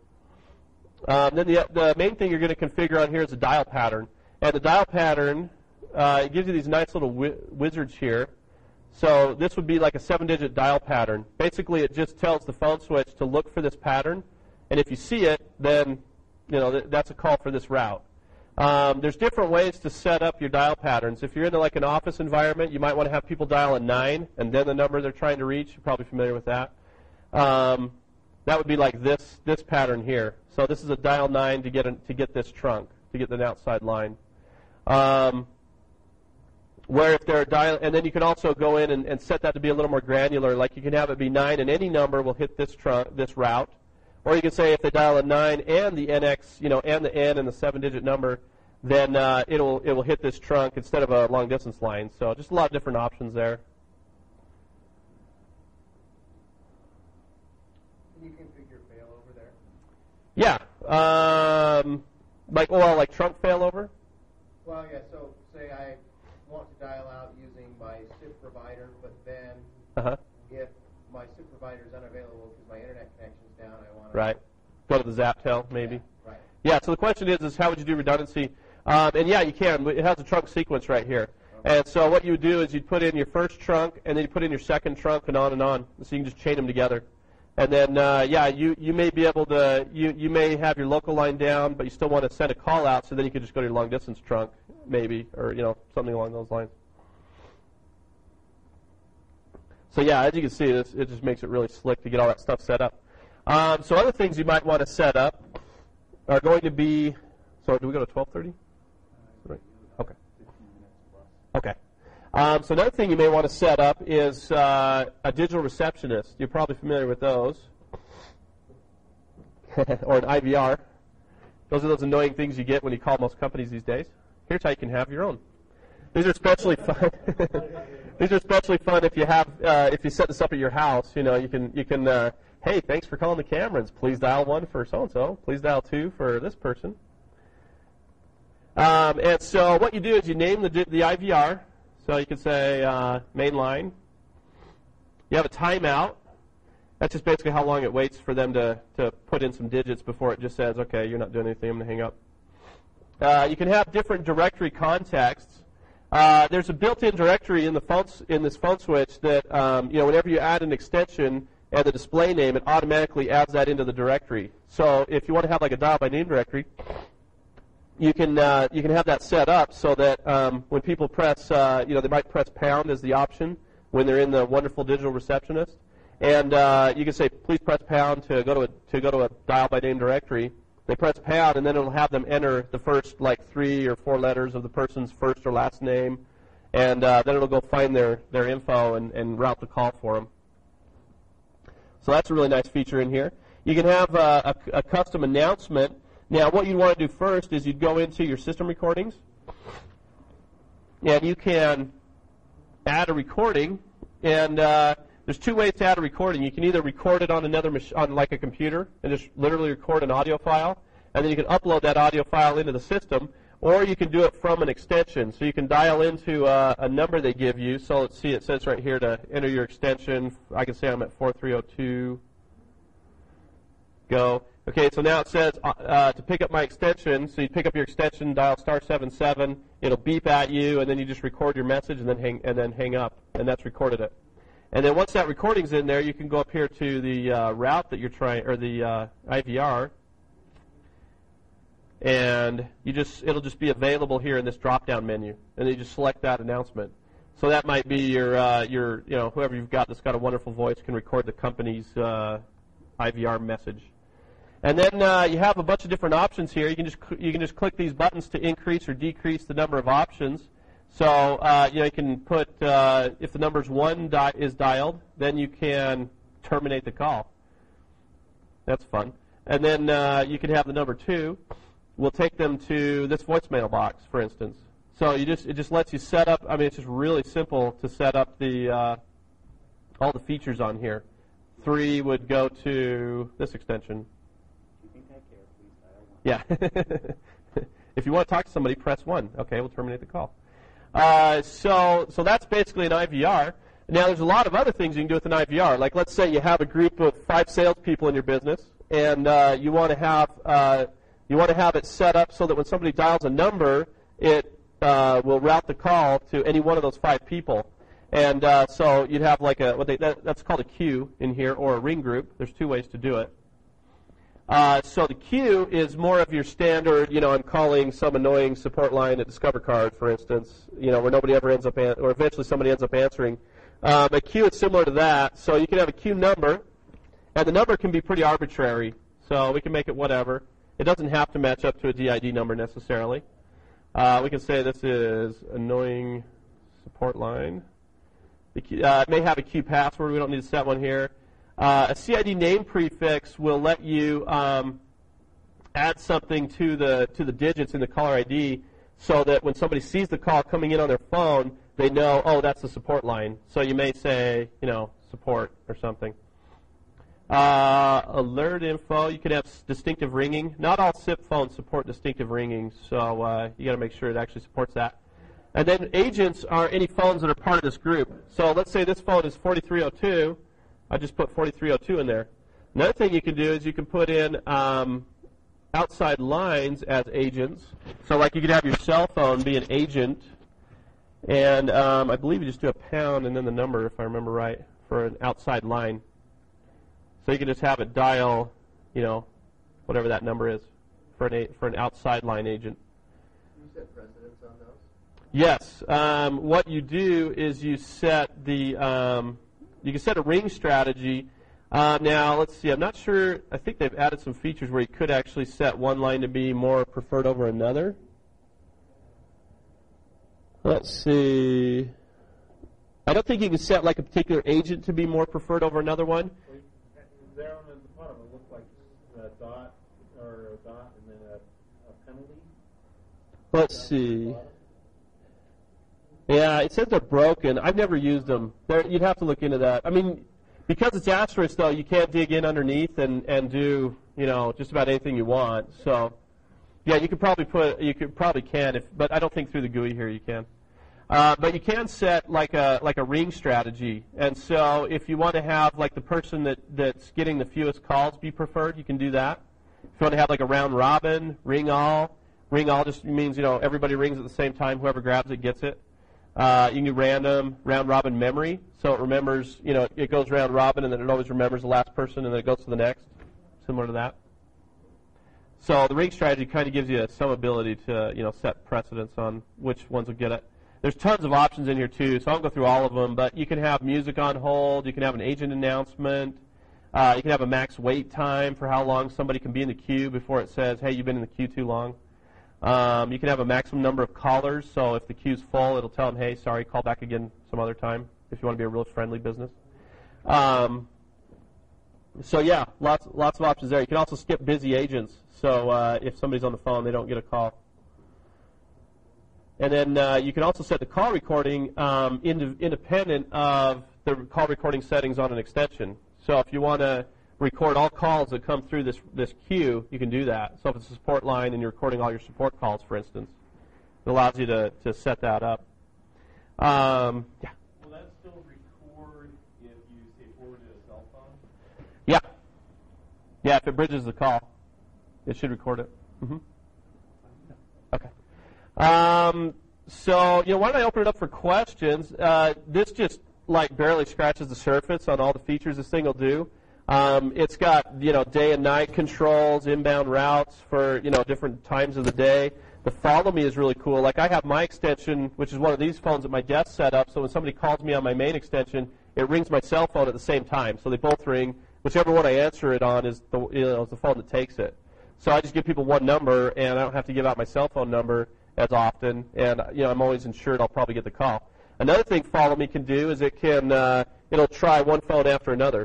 Speaker 2: Then the main thing you're going to configure on here is a dial pattern, and the dial pattern it gives you these nice little wizards here. So this would be like a 7-digit dial pattern. Basically, it just tells the phone switch to look for this pattern, and if you see it, then that's a call for this route. There's different ways to set up your dial patterns. If you're in like an office environment, you might want to have people dial a 9 and then the number they're trying to reach. You're probably familiar with that. That would be like this pattern here. So this is a dial 9 to get this trunk, to get the outside line. Where if they're dial, and then you can also go in and set that to be a little more granular. Like you can have it be 9 and any number will hit this route. Or you can say if they dial a 9 and the NX, and the N and the 7-digit number, then it will hit this trunk instead of a long distance line. So just a lot of different options there.
Speaker 3: Can you configure failover there?
Speaker 2: Yeah, like trunk failover.
Speaker 3: Well, yeah. So say I want to dial out using my SIP provider, but then if my SIP provider is unavailable because my internet connection's down, I want to...
Speaker 2: Right. Go to the Zaptel, maybe.
Speaker 3: Yeah, right.
Speaker 2: Yeah, so the question is how would you do redundancy? And yeah, you can. It has a trunk sequence right here. Okay. And so what you would do is you'd put in your first trunk, and then you put in your second trunk, and on and on. So you can just chain them together. And then, you may be able to, you may have your local line down, but you still want to send a call out, so then you could just go to your long-distance trunk, maybe, or, something along those lines. So yeah, as you can see, it just makes it really slick to get all that stuff set up. So other things you might want to set up are going to be, so do we go to 12:30? Right. Okay. Okay. So another thing you may want to set up is a digital receptionist. You're probably familiar with those. Or an IVR. Those are those annoying things you get when you call most companies these days. Here's how you can have your own. These are especially fun. These are especially fun if you have if you set this up at your house. You can hey, thanks for calling the Camerons. Please dial 1 for so and so. Please dial 2 for this person. And so what you do is you name the IVR. So you can say main line. You have a timeout. That's just basically how long it waits for them to put in some digits before it just says, okay, you're not doing anything, I'm going to hang up. You can have different directory contexts. There's a built-in directory in this phone switch that, whenever you add an extension, and the display name, it automatically adds that into the directory. So if you want to have like a dial by name directory, you can have that set up so that when people press, they might press pound as the option when they're in the Wonderful Digital Receptionist, and you can say, please press pound to go to a dial by name directory. They press pound, and then it'll have them enter the first like 3 or 4 letters of the person's first or last name, and then it'll go find their info and route the call for them. So that's a really nice feature in here. You can have a custom announcement. Now, what you'd want to do first is you'd go into your system recordings, and you can add a recording. And there's 2 ways to add a recording. You can either record it on on like a computer and just literally record an audio file, and then you can upload that audio file into the system, or you can do it from an extension. So you can dial into a number they give you. So let's see, it says right here to enter your extension. I can say I'm at 4302. Go. Okay, so now it says to pick up my extension. So you pick up your extension, dial *77. It'll beep at you, and then you just record your message and then hang up, and that's recorded it. And then once that recording's in there, you can go up here to the route that you're trying, or the IVR, and it'll just be available here in this drop-down menu, and then you just select that announcement. So that might be your whoever you've got that's got a wonderful voice can record the company's IVR message. And then you have a bunch of different options here. You can just click these buttons to increase or decrease the number of options. So you can put if the number's 1 is dialed, then you can terminate the call. That's fun. And then you can have the number 2. We'll take them to this voicemail box, for instance. So it just lets you set up. I mean, it's just really simple to set up all the features on here. 3 would go to this extension. Yeah. If you want to talk to somebody, press 1. Okay, we'll terminate the call. So that's basically an IVR. Now, there's a lot of other things you can do with an IVR. Like, let's say you have a group of 5 salespeople in your business, and you want to have it set up so that when somebody dials a number, it will route the call to any one of those 5 people. And so you'd have like that's called a queue in here, or a ring group. There's 2 ways to do it. So the queue is more of your standard, I'm calling some annoying support line at Discover Card, for instance, where nobody ever ends up, or eventually somebody ends up answering. A queue is similar to that. So you can have a queue number, and the number can be pretty arbitrary. So we can make it whatever. It doesn't have to match up to a DID number necessarily. We can say this is annoying support line. It may have a queue password. We don't need to set one here. A CID name prefix will let you add something to the digits in the caller ID so that when somebody sees the call coming in on their phone, they know, oh, that's the support line. So you may say, support or something. Alert info, you can have distinctive ringing. Not all SIP phones support distinctive ringing, so you got to make sure it actually supports that. And then agents are any phones that are part of this group. So let's say this phone is 4302. I just put 4302 in there. Another thing you can do is you can put in outside lines as agents. So like you could have your cell phone be an agent, and I believe you just do a pound and then the number, if I remember right, for an outside line. So you can just have it dial, whatever that number is for an outside line agent.
Speaker 6: You set precedents on those?
Speaker 2: Yes. What you do is you set you can set a ring strategy. Now, let's see. I'm not sure. I think they've added some features where you could actually set one line to be more preferred over another. Let's see. I don't think you can set like a particular agent to be more preferred over another one.
Speaker 5: There on the bottom, it looked like a dot and then a penalty.
Speaker 2: Let's see. Yeah, it says they're broken. I've never used them. You'd have to look into that. I mean, because it's asterisk, though, you can't dig in underneath and do just about anything you want. So, yeah, you could probably but I don't think through the GUI here you can. But you can set like a ring strategy, and so if you want to have like the person that's getting the fewest calls be preferred, you can do that. If you want to have like a round robin, ring all just means everybody rings at the same time. Whoever grabs it gets it. You can do random, round robin memory, so it remembers, it goes round robin and then it always remembers the last person and then it goes to the next, similar to that. So the ring strategy kind of gives you some ability to, set precedence on which ones will get it. There's tons of options in here too, so I won't go through all of them, but you can have music on hold, you can have an agent announcement, you can have a max wait time for how long somebody can be in the queue before it says, hey, you've been in the queue too long. You can have a maximum number of callers, so if the queue's full, it'll tell them, hey, sorry, call back again some other time if you want to be a real friendly business. So yeah, lots of options there. You can also skip busy agents, so if somebody's on the phone, they don't get a call. And then you can also set the call recording independent of the call recording settings on an extension. So if you want to record all calls that come through this queue, you can do that. So if it's a support line and you're recording all your support calls, for instance, it allows you to set that up. Yeah.
Speaker 3: Will that still record if you say forward to a cell phone?
Speaker 2: Yeah. Yeah, if it bridges the call, it should record it. Mm-hmm. Okay. So, why don't I open it up for questions? This just barely scratches the surface on all the features this thing will do. It's got, day and night controls, inbound routes for, different times of the day. The follow me is really cool. Like I have my extension, which is one of these phones at my desk set up, so when somebody calls me on my main extension, it rings my cell phone at the same time. So they both ring. Whichever one I answer it on is the phone that takes it. So I just give people one number, and I don't have to give out my cell phone number as often, and I'm always ensured I'll probably get the call. Another thing Follow Me can do is it'll try one phone after another.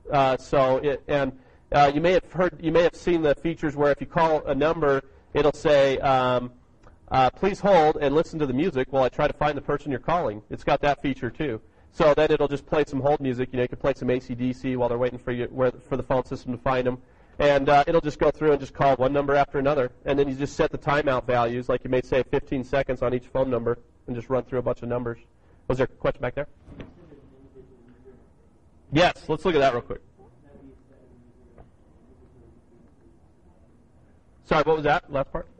Speaker 2: You may have seen the features where if you call a number, it'll say, please hold and listen to the music while I try to find the person you're calling. It's got that feature too. So then it'll just play some hold music. You can play some AC/DC while they're waiting for the phone system to find them. And it'll just go through and just call one number after another. And then you just set the timeout values, like you may say 15 seconds on each phone number, and just run through a bunch of numbers. Was there a question back there? Yes, let's look at that real quick. Sorry, what was that last part?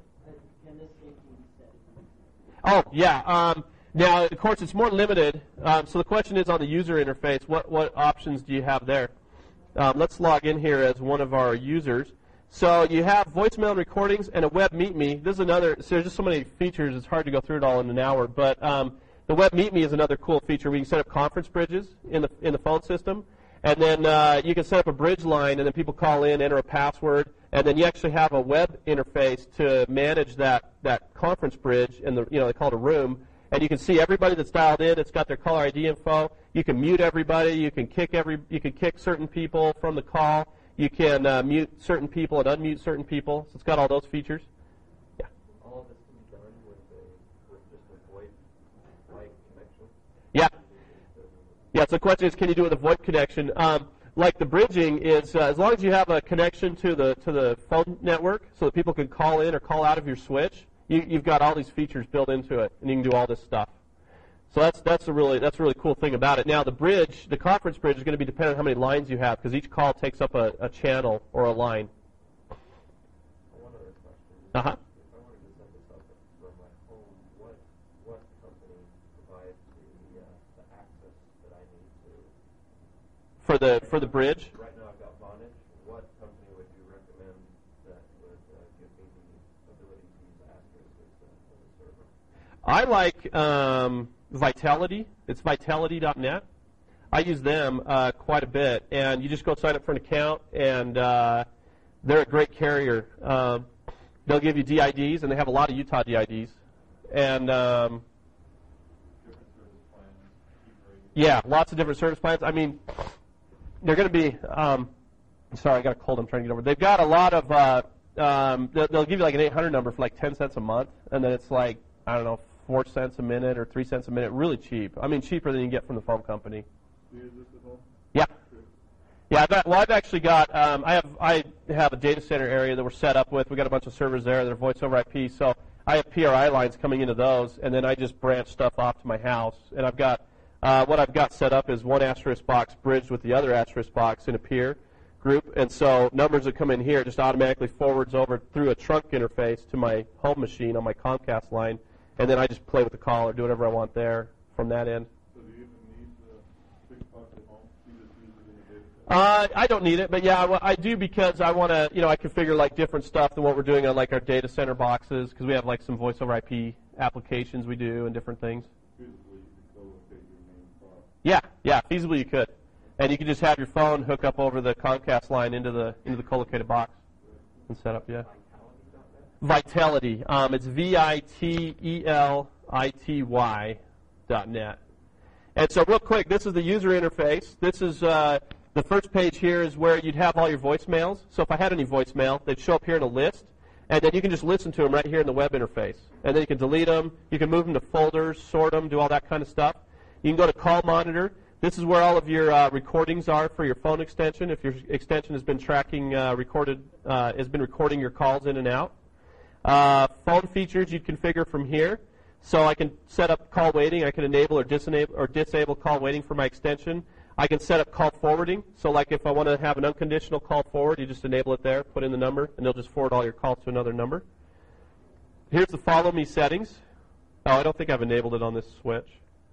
Speaker 2: Oh, yeah. Now, of course, it's more limited. So the question is on the user interface, what options do you have there? Let's log in here as one of our users. So you have voicemail recordings and a web meet me. This is another. So there's just so many features, it's hard to go through it all in an hour. But the web meet me is another cool feature. We can set up conference bridges in the phone system, and then you can set up a bridge line, and then people call in, enter a password, and then you actually have a web interface to manage that conference bridge, and they call it a room. And you can see everybody that's dialed in. It's got their caller ID info. You can mute everybody. You can kick certain people from the call. You can mute certain people and unmute certain people. So it's got all those features. Yeah.
Speaker 3: All of this can be done with just a VoIP connection.
Speaker 2: Yeah. Yeah. So the question is, can you do it with a VoIP connection? Like the bridging is, as long as you have a connection to the phone network, so that people can call in or call out of your switch. You've got all these features built into it, and you can do all this stuff. So that's a really cool thing about it. Now the conference bridge is going to be dependent on how many lines you have, because each call takes up a channel or a line.
Speaker 3: One other question.
Speaker 2: Uh-huh.
Speaker 3: If I wanted to set this up from my home, what company provides the access that I need to?
Speaker 2: For the bridge.
Speaker 3: Right now I've got Vonage. What company would you recommend that would give me the ability to use Asterisk as a server?
Speaker 2: I like Vitality. It's vitality.net. I use them quite a bit, and you just go sign up for an account, and they're a great carrier. They'll give you DIDs, and they have a lot of Utah DIDs, and yeah, lots of different service plans. I mean, they're going to be. Sorry, I got a cold. I'm trying to get over. They've got a lot of. They'll give you like an 800 number for like 10 cents a month, and then it's like, I don't know, 4 cents a minute or 3 cents a minute. Really cheap. I mean, cheaper than you can get from the phone company. Yeah. Yeah. I've actually got. I have a data center area that we're set up with. We got a bunch of servers there. They're voice over IP. So I have PRI lines coming into those, and then I just branch stuff off to my house. And I've got what I've got set up is one asterisk box bridged with the other asterisk box in a peer group, and so numbers that come in here just automatically forwards over through a trunk interface to my home machine on my Comcast line, and then I just play with the call or do whatever I want there from that end.
Speaker 7: So do you even need the TrixBox at home? You just use it in the data center?
Speaker 2: I don't need it, but yeah, well, I do because I want to, I configure like different stuff than what we're doing on like our data center boxes because we have like some voice over IP applications we do and different things.
Speaker 7: Feasibly, you could co-locate your main box.
Speaker 2: Yeah, feasibly you could, and you could just have your phone hook up over the Comcast line into the co-located box and set up. Yeah. Vitality. It's VITELITY.net. And so real quick, this is the user interface. This is the first page here is where you'd have all your voicemails. So if I had any voicemail, they'd show up here in a list, and then you can just listen to them right here in the web interface. And then you can delete them. You can move them to folders, sort them, do all that kind of stuff. You can go to Call Monitor. This is where all of your recordings are for your phone extension. If your extension has been tracking, has been recording your calls in and out. Phone features you configure from here. So I can set up call waiting. I can enable or disable call waiting for my extension. I can set up call forwarding. So like if I want to have an unconditional call forward, you just enable it there, put in the number, and it'll just forward all your calls to another number. Here's the follow me settings. Oh, I don't think I've enabled it on this switch.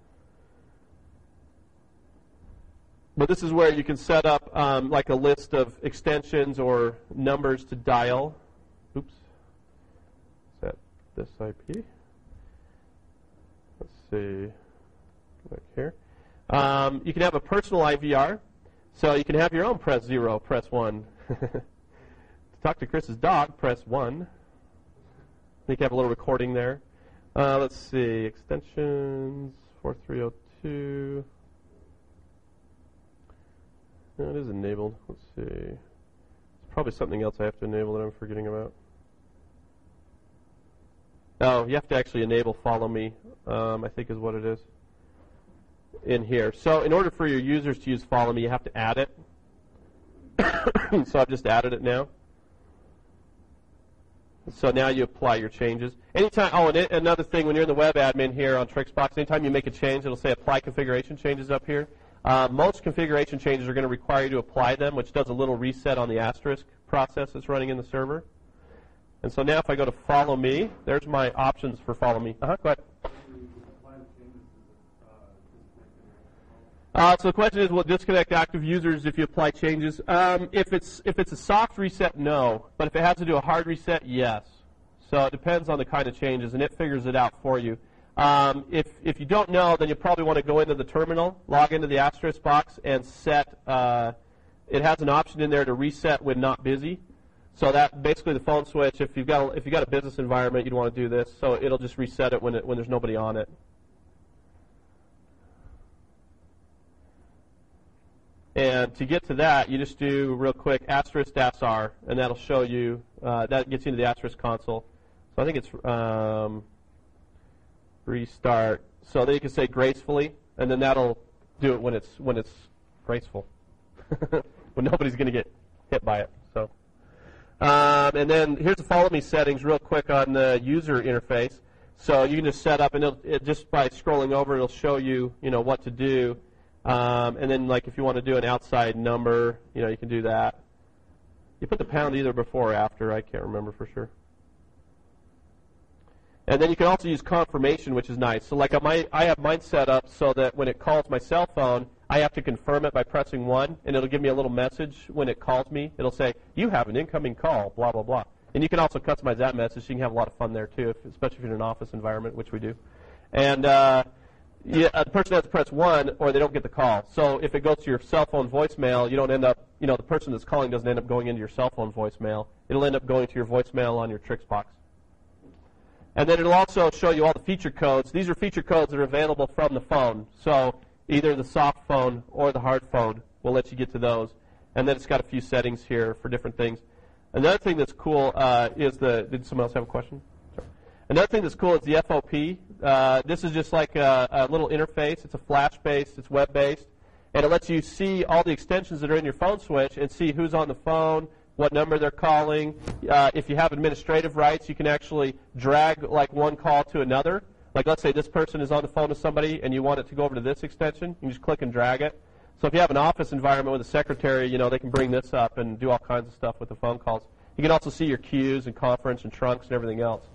Speaker 2: But this is where you can set up like a list of extensions or numbers to dial. Oops. Set this IP. Let's see. Back here. You can have a personal IVR. So you can have your own press 0, press 1. To talk to Chris's dog, press 1. You can have a little recording there. Let's see. Extensions 4302. No, it is enabled. Let's see. It's probably something else I have to enable that I'm forgetting about. Oh, you have to actually enable Follow Me, I think is what it is, in here. So in order for your users to use Follow Me, you have to add it. So I've just added it now. So now you apply your changes. Anytime. Oh, and another thing, when you're in the web admin here on TrixBox, anytime you make a change, it'll say Apply Configuration Changes up here. Most configuration changes are going to require you to apply them, which does a little reset on the asterisk process that's running in the server. And so now if I go to Follow Me, there's my options for Follow Me. Go ahead. So the question is, will it disconnect active users if you apply changes? If it's a soft reset, no. But if it has to do a hard reset, yes. So it depends on the kind of changes, and it figures it out for you. If you don't know, then you probably want to go into the terminal, log into the asterisk box, and set. It has an option in there to reset when not busy. So that basically the phone switch. If you've got a business environment, you'd want to do this. So it'll just reset it when there's nobody on it. And to get to that, you just do real quick ***R, and that'll show you. That gets you into the asterisk console. So I think it's restart. So then you can say gracefully, and then that'll do it when it's graceful, when nobody's going to get hit by it. So, and then here's the Follow Me settings real quick on the user interface. So you can just set up, and just by scrolling over, it'll show you what to do. And then, like, if you want to do an outside number, you can do that. You put the pound either before or after. I can't remember for sure. And then you can also use confirmation, which is nice. So, like, I have mine set up so that when it calls my cell phone, I have to confirm it by pressing 1, and it'll give me a little message when it calls me. It'll say, "You have an incoming call," blah, blah, blah. And you can also customize that message, so you can have a lot of fun there, too, especially if you're in an office environment, which we do. And a person has to press 1 or they don't get the call. So if it goes to your cell phone voicemail, you don't end up, the person that's calling doesn't end up going into your cell phone voicemail. It'll end up going to your voicemail on your TrixBox. And then it'll also show you all the feature codes. These are feature codes that are available from the phone. So either the soft phone or the hard phone will let you get to those. And then it's got a few settings here for different things. Another thing that's cool is did someone else have a question? Another thing that's cool is the FOP. This is just like a little interface. It's a Flash-based. It's web-based. And it lets you see all the extensions that are in your phone switch and see who's on the phone, what number they're calling. If you have administrative rights, you can actually drag like one call to another. Like let's say this person is on the phone with somebody and you want it to go over to this extension. You can just click and drag it. So if you have an office environment with a secretary, they can bring this up and do all kinds of stuff with the phone calls. You can also see your queues and conference and trunks and everything else.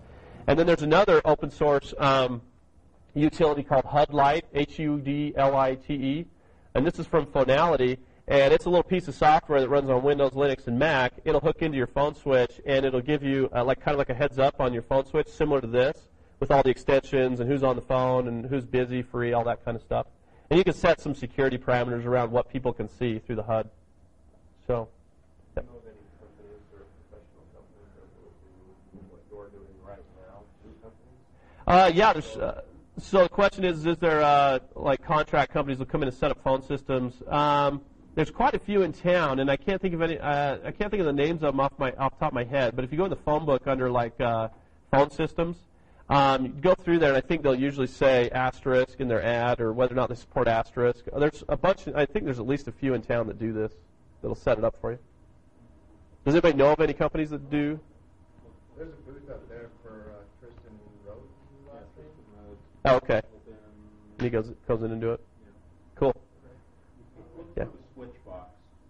Speaker 2: And then there's another open source utility called HUDLite, HUDLITE, and this is from Phonality, and it's a little piece of software that runs on Windows, Linux, and Mac. It'll hook into your phone switch, and it'll give you kind of like a heads up on your phone switch, similar to this, with all the extensions and who's on the phone and who's busy, free, all that kind of stuff. And you can set some security parameters around what people can see through the HUD. So,
Speaker 3: Do you know of any companies or professional companies that will do what you're doing right now through companies?
Speaker 2: yeah, there's, so the question is there like contract companies that come in and set up phone systems? There's quite a few in town, and I can't think of any. I can't think of the names of them off the top of my head. But if you go in the phone book under like phone systems, you go through there, and I think they'll usually say asterisk in their ad, or whether or not they support asterisk. There's a bunch. I think there's at least a few in town that do this. That'll set it up for you. Does anybody know of any companies that do?
Speaker 6: There's a booth up there for Tristan Rhodes' last name.
Speaker 2: Oh, okay. And he goes in and do it. Cool. Yeah.
Speaker 5: Switchbox.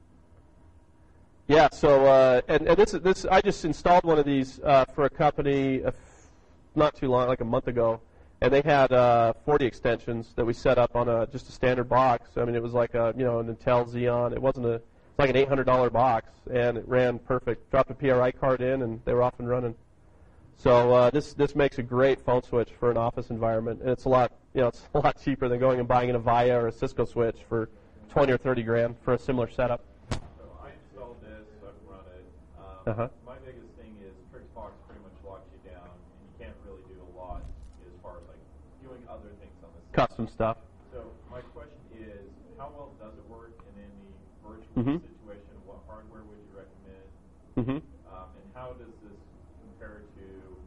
Speaker 2: Yeah. So and this I just installed one of these for a company not too long, like a month ago, and they had 40 extensions that we set up on just a standard box. I mean, it was like an Intel Xeon. It wasn't a. It's like an $800 box, and it ran perfect. Dropped a PRI card in, and they were off and running. So this makes a great phone switch for an office environment, and it's a lot cheaper than going and buying an Avaya or a Cisco switch for 20 or 30 grand for a similar setup.
Speaker 8: So I installed this, I've run it. My biggest thing is TrixBox pretty much locks you down, and you can't really do a lot as far as like doing other things on the system.
Speaker 2: Custom stuff.
Speaker 8: So my question is, how well does it work in any virtual situation? What hardware would you recommend? And how does this compare to?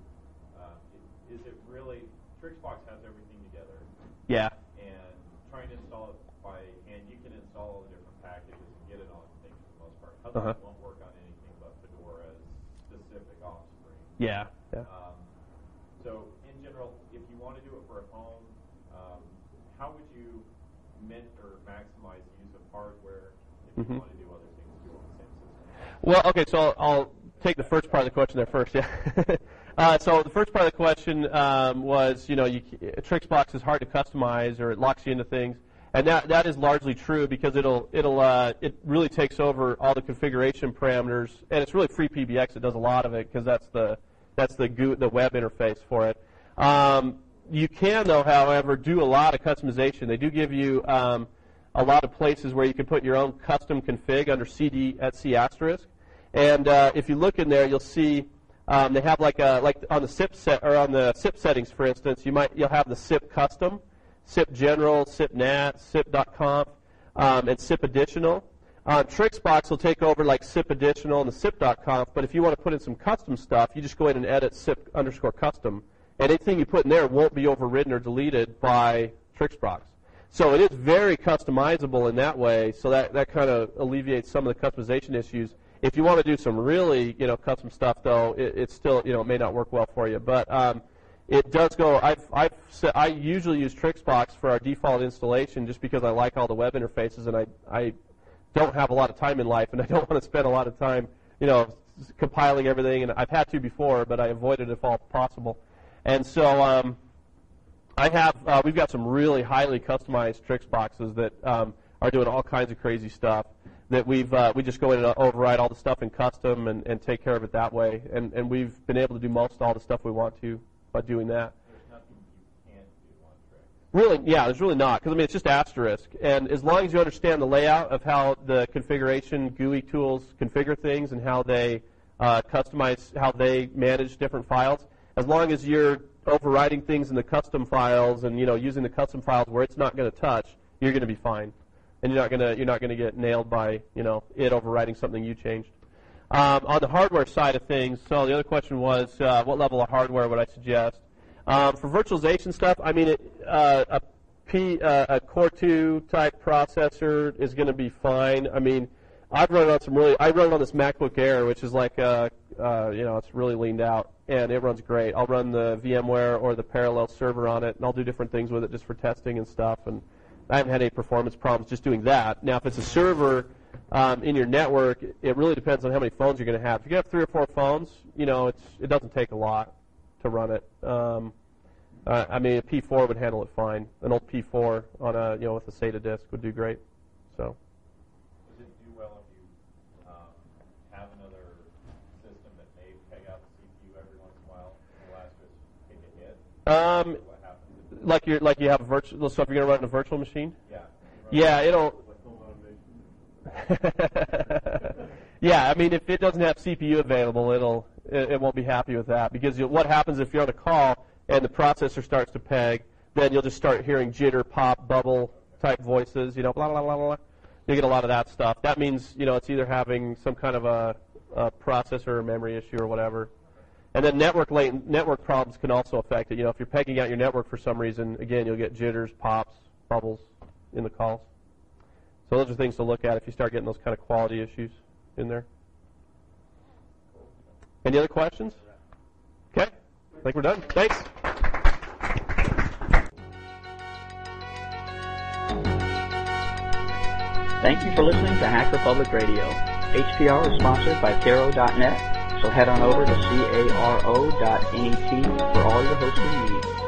Speaker 8: Is it really TrixBox has everything together?
Speaker 2: Yeah.
Speaker 8: And trying to install it by hand, you can install all the different packages and get it on things for the most part. It won't work on anything but Fedora's specific offspring.
Speaker 2: Yeah.
Speaker 8: So in general, if you want to do it for a home, how would you maximize the use of hardware if you want to do other things too on the same system?
Speaker 2: Well, okay, so I'll take the first part of the question there first. Yeah. So the first part of the question was, TrixBox is hard to customize, or it locks you into things, and that is largely true because it really takes over all the configuration parameters, and it's really free PBX. It does a lot of it because that's the web interface for it. You can, though, however, do a lot of customization. They do give you a lot of places where you can put your own custom config under CD at C asterisk, and if you look in there, you'll see. They have like on the SIP on the SIP settings, for instance, you'll have the SIP custom, SIP general, SIP nat, SIP.conf, and SIP additional. TrixBox will take over like SIP additional and the SIP.conf, but if you want to put in some custom stuff, you just go in and edit SIP_custom, and anything you put in there won't be overridden or deleted by TrixBox. So it is very customizable in that way. So that kind of alleviates some of the customization issues. If you want to do some really, custom stuff, though, it still, it may not work well for you. But it does go. I usually use TrixBox for our default installation just because I like all the web interfaces, and I don't have a lot of time in life, and I don't want to spend a lot of time, compiling everything. And I've had to before, but I avoided it if all possible. And so we've got some really highly customized TrixBoxes that are doing all kinds of crazy stuff. That we just go in and override all the stuff in custom and take care of it that way, and we've been able to do most all the stuff we want to by doing that.
Speaker 8: There's nothing you can't do on Trix.
Speaker 2: Really, yeah, there's really not, because it's just asterisk, and as long as you understand the layout of how the configuration GUI tools configure things and how they customize, how they manage different files, as long as you're overriding things in the custom files and using the custom files where it's not going to touch, you're going to be fine. And you're not gonna get nailed by it overriding something you changed. On the hardware side of things, so the other question was what level of hardware would I suggest for virtualization stuff? I mean, a Core 2 type processor is going to be fine. I mean, I run it on this MacBook Air, which is like it's really leaned out, and it runs great. I'll run the VMware or the Parallel server on it, and I'll do different things with it just for testing and stuff. And I haven't had any performance problems just doing that. Now, if it's a server in your network, it really depends on how many phones you're going to have. If you have 3 or 4 phones, it doesn't take a lot to run it. I mean, a P4 would handle it fine. An old P4 on a with a SATA disk would do great. So.
Speaker 8: Does it do well if you have another system that may peg out the CPU every once in a while? Will that just take a hit? What happens?
Speaker 2: Like you have a virtual. So if you're going to run a virtual machine.
Speaker 8: Yeah.
Speaker 2: Yeah, it'll. Yeah, I mean, if it doesn't have CPU available, it won't be happy with that, because what happens if you're on a call and the processor starts to peg, then you'll just start hearing jitter, pop, bubble type voices, blah, blah, blah, blah. You get a lot of that stuff. That means, it's either having some kind of a processor or memory issue or whatever. And then network problems can also affect it. If you're pegging out your network for some reason, again, you'll get jitters, pops, bubbles in the calls. So those are things to look at if you start getting those kind of quality issues in there. Any other questions? Okay. I think we're done. Thanks.
Speaker 9: Thank you for listening to Hacker Public Radio. HPR is sponsored by Caro.net, so head on over to caro.net for all your hosting needs.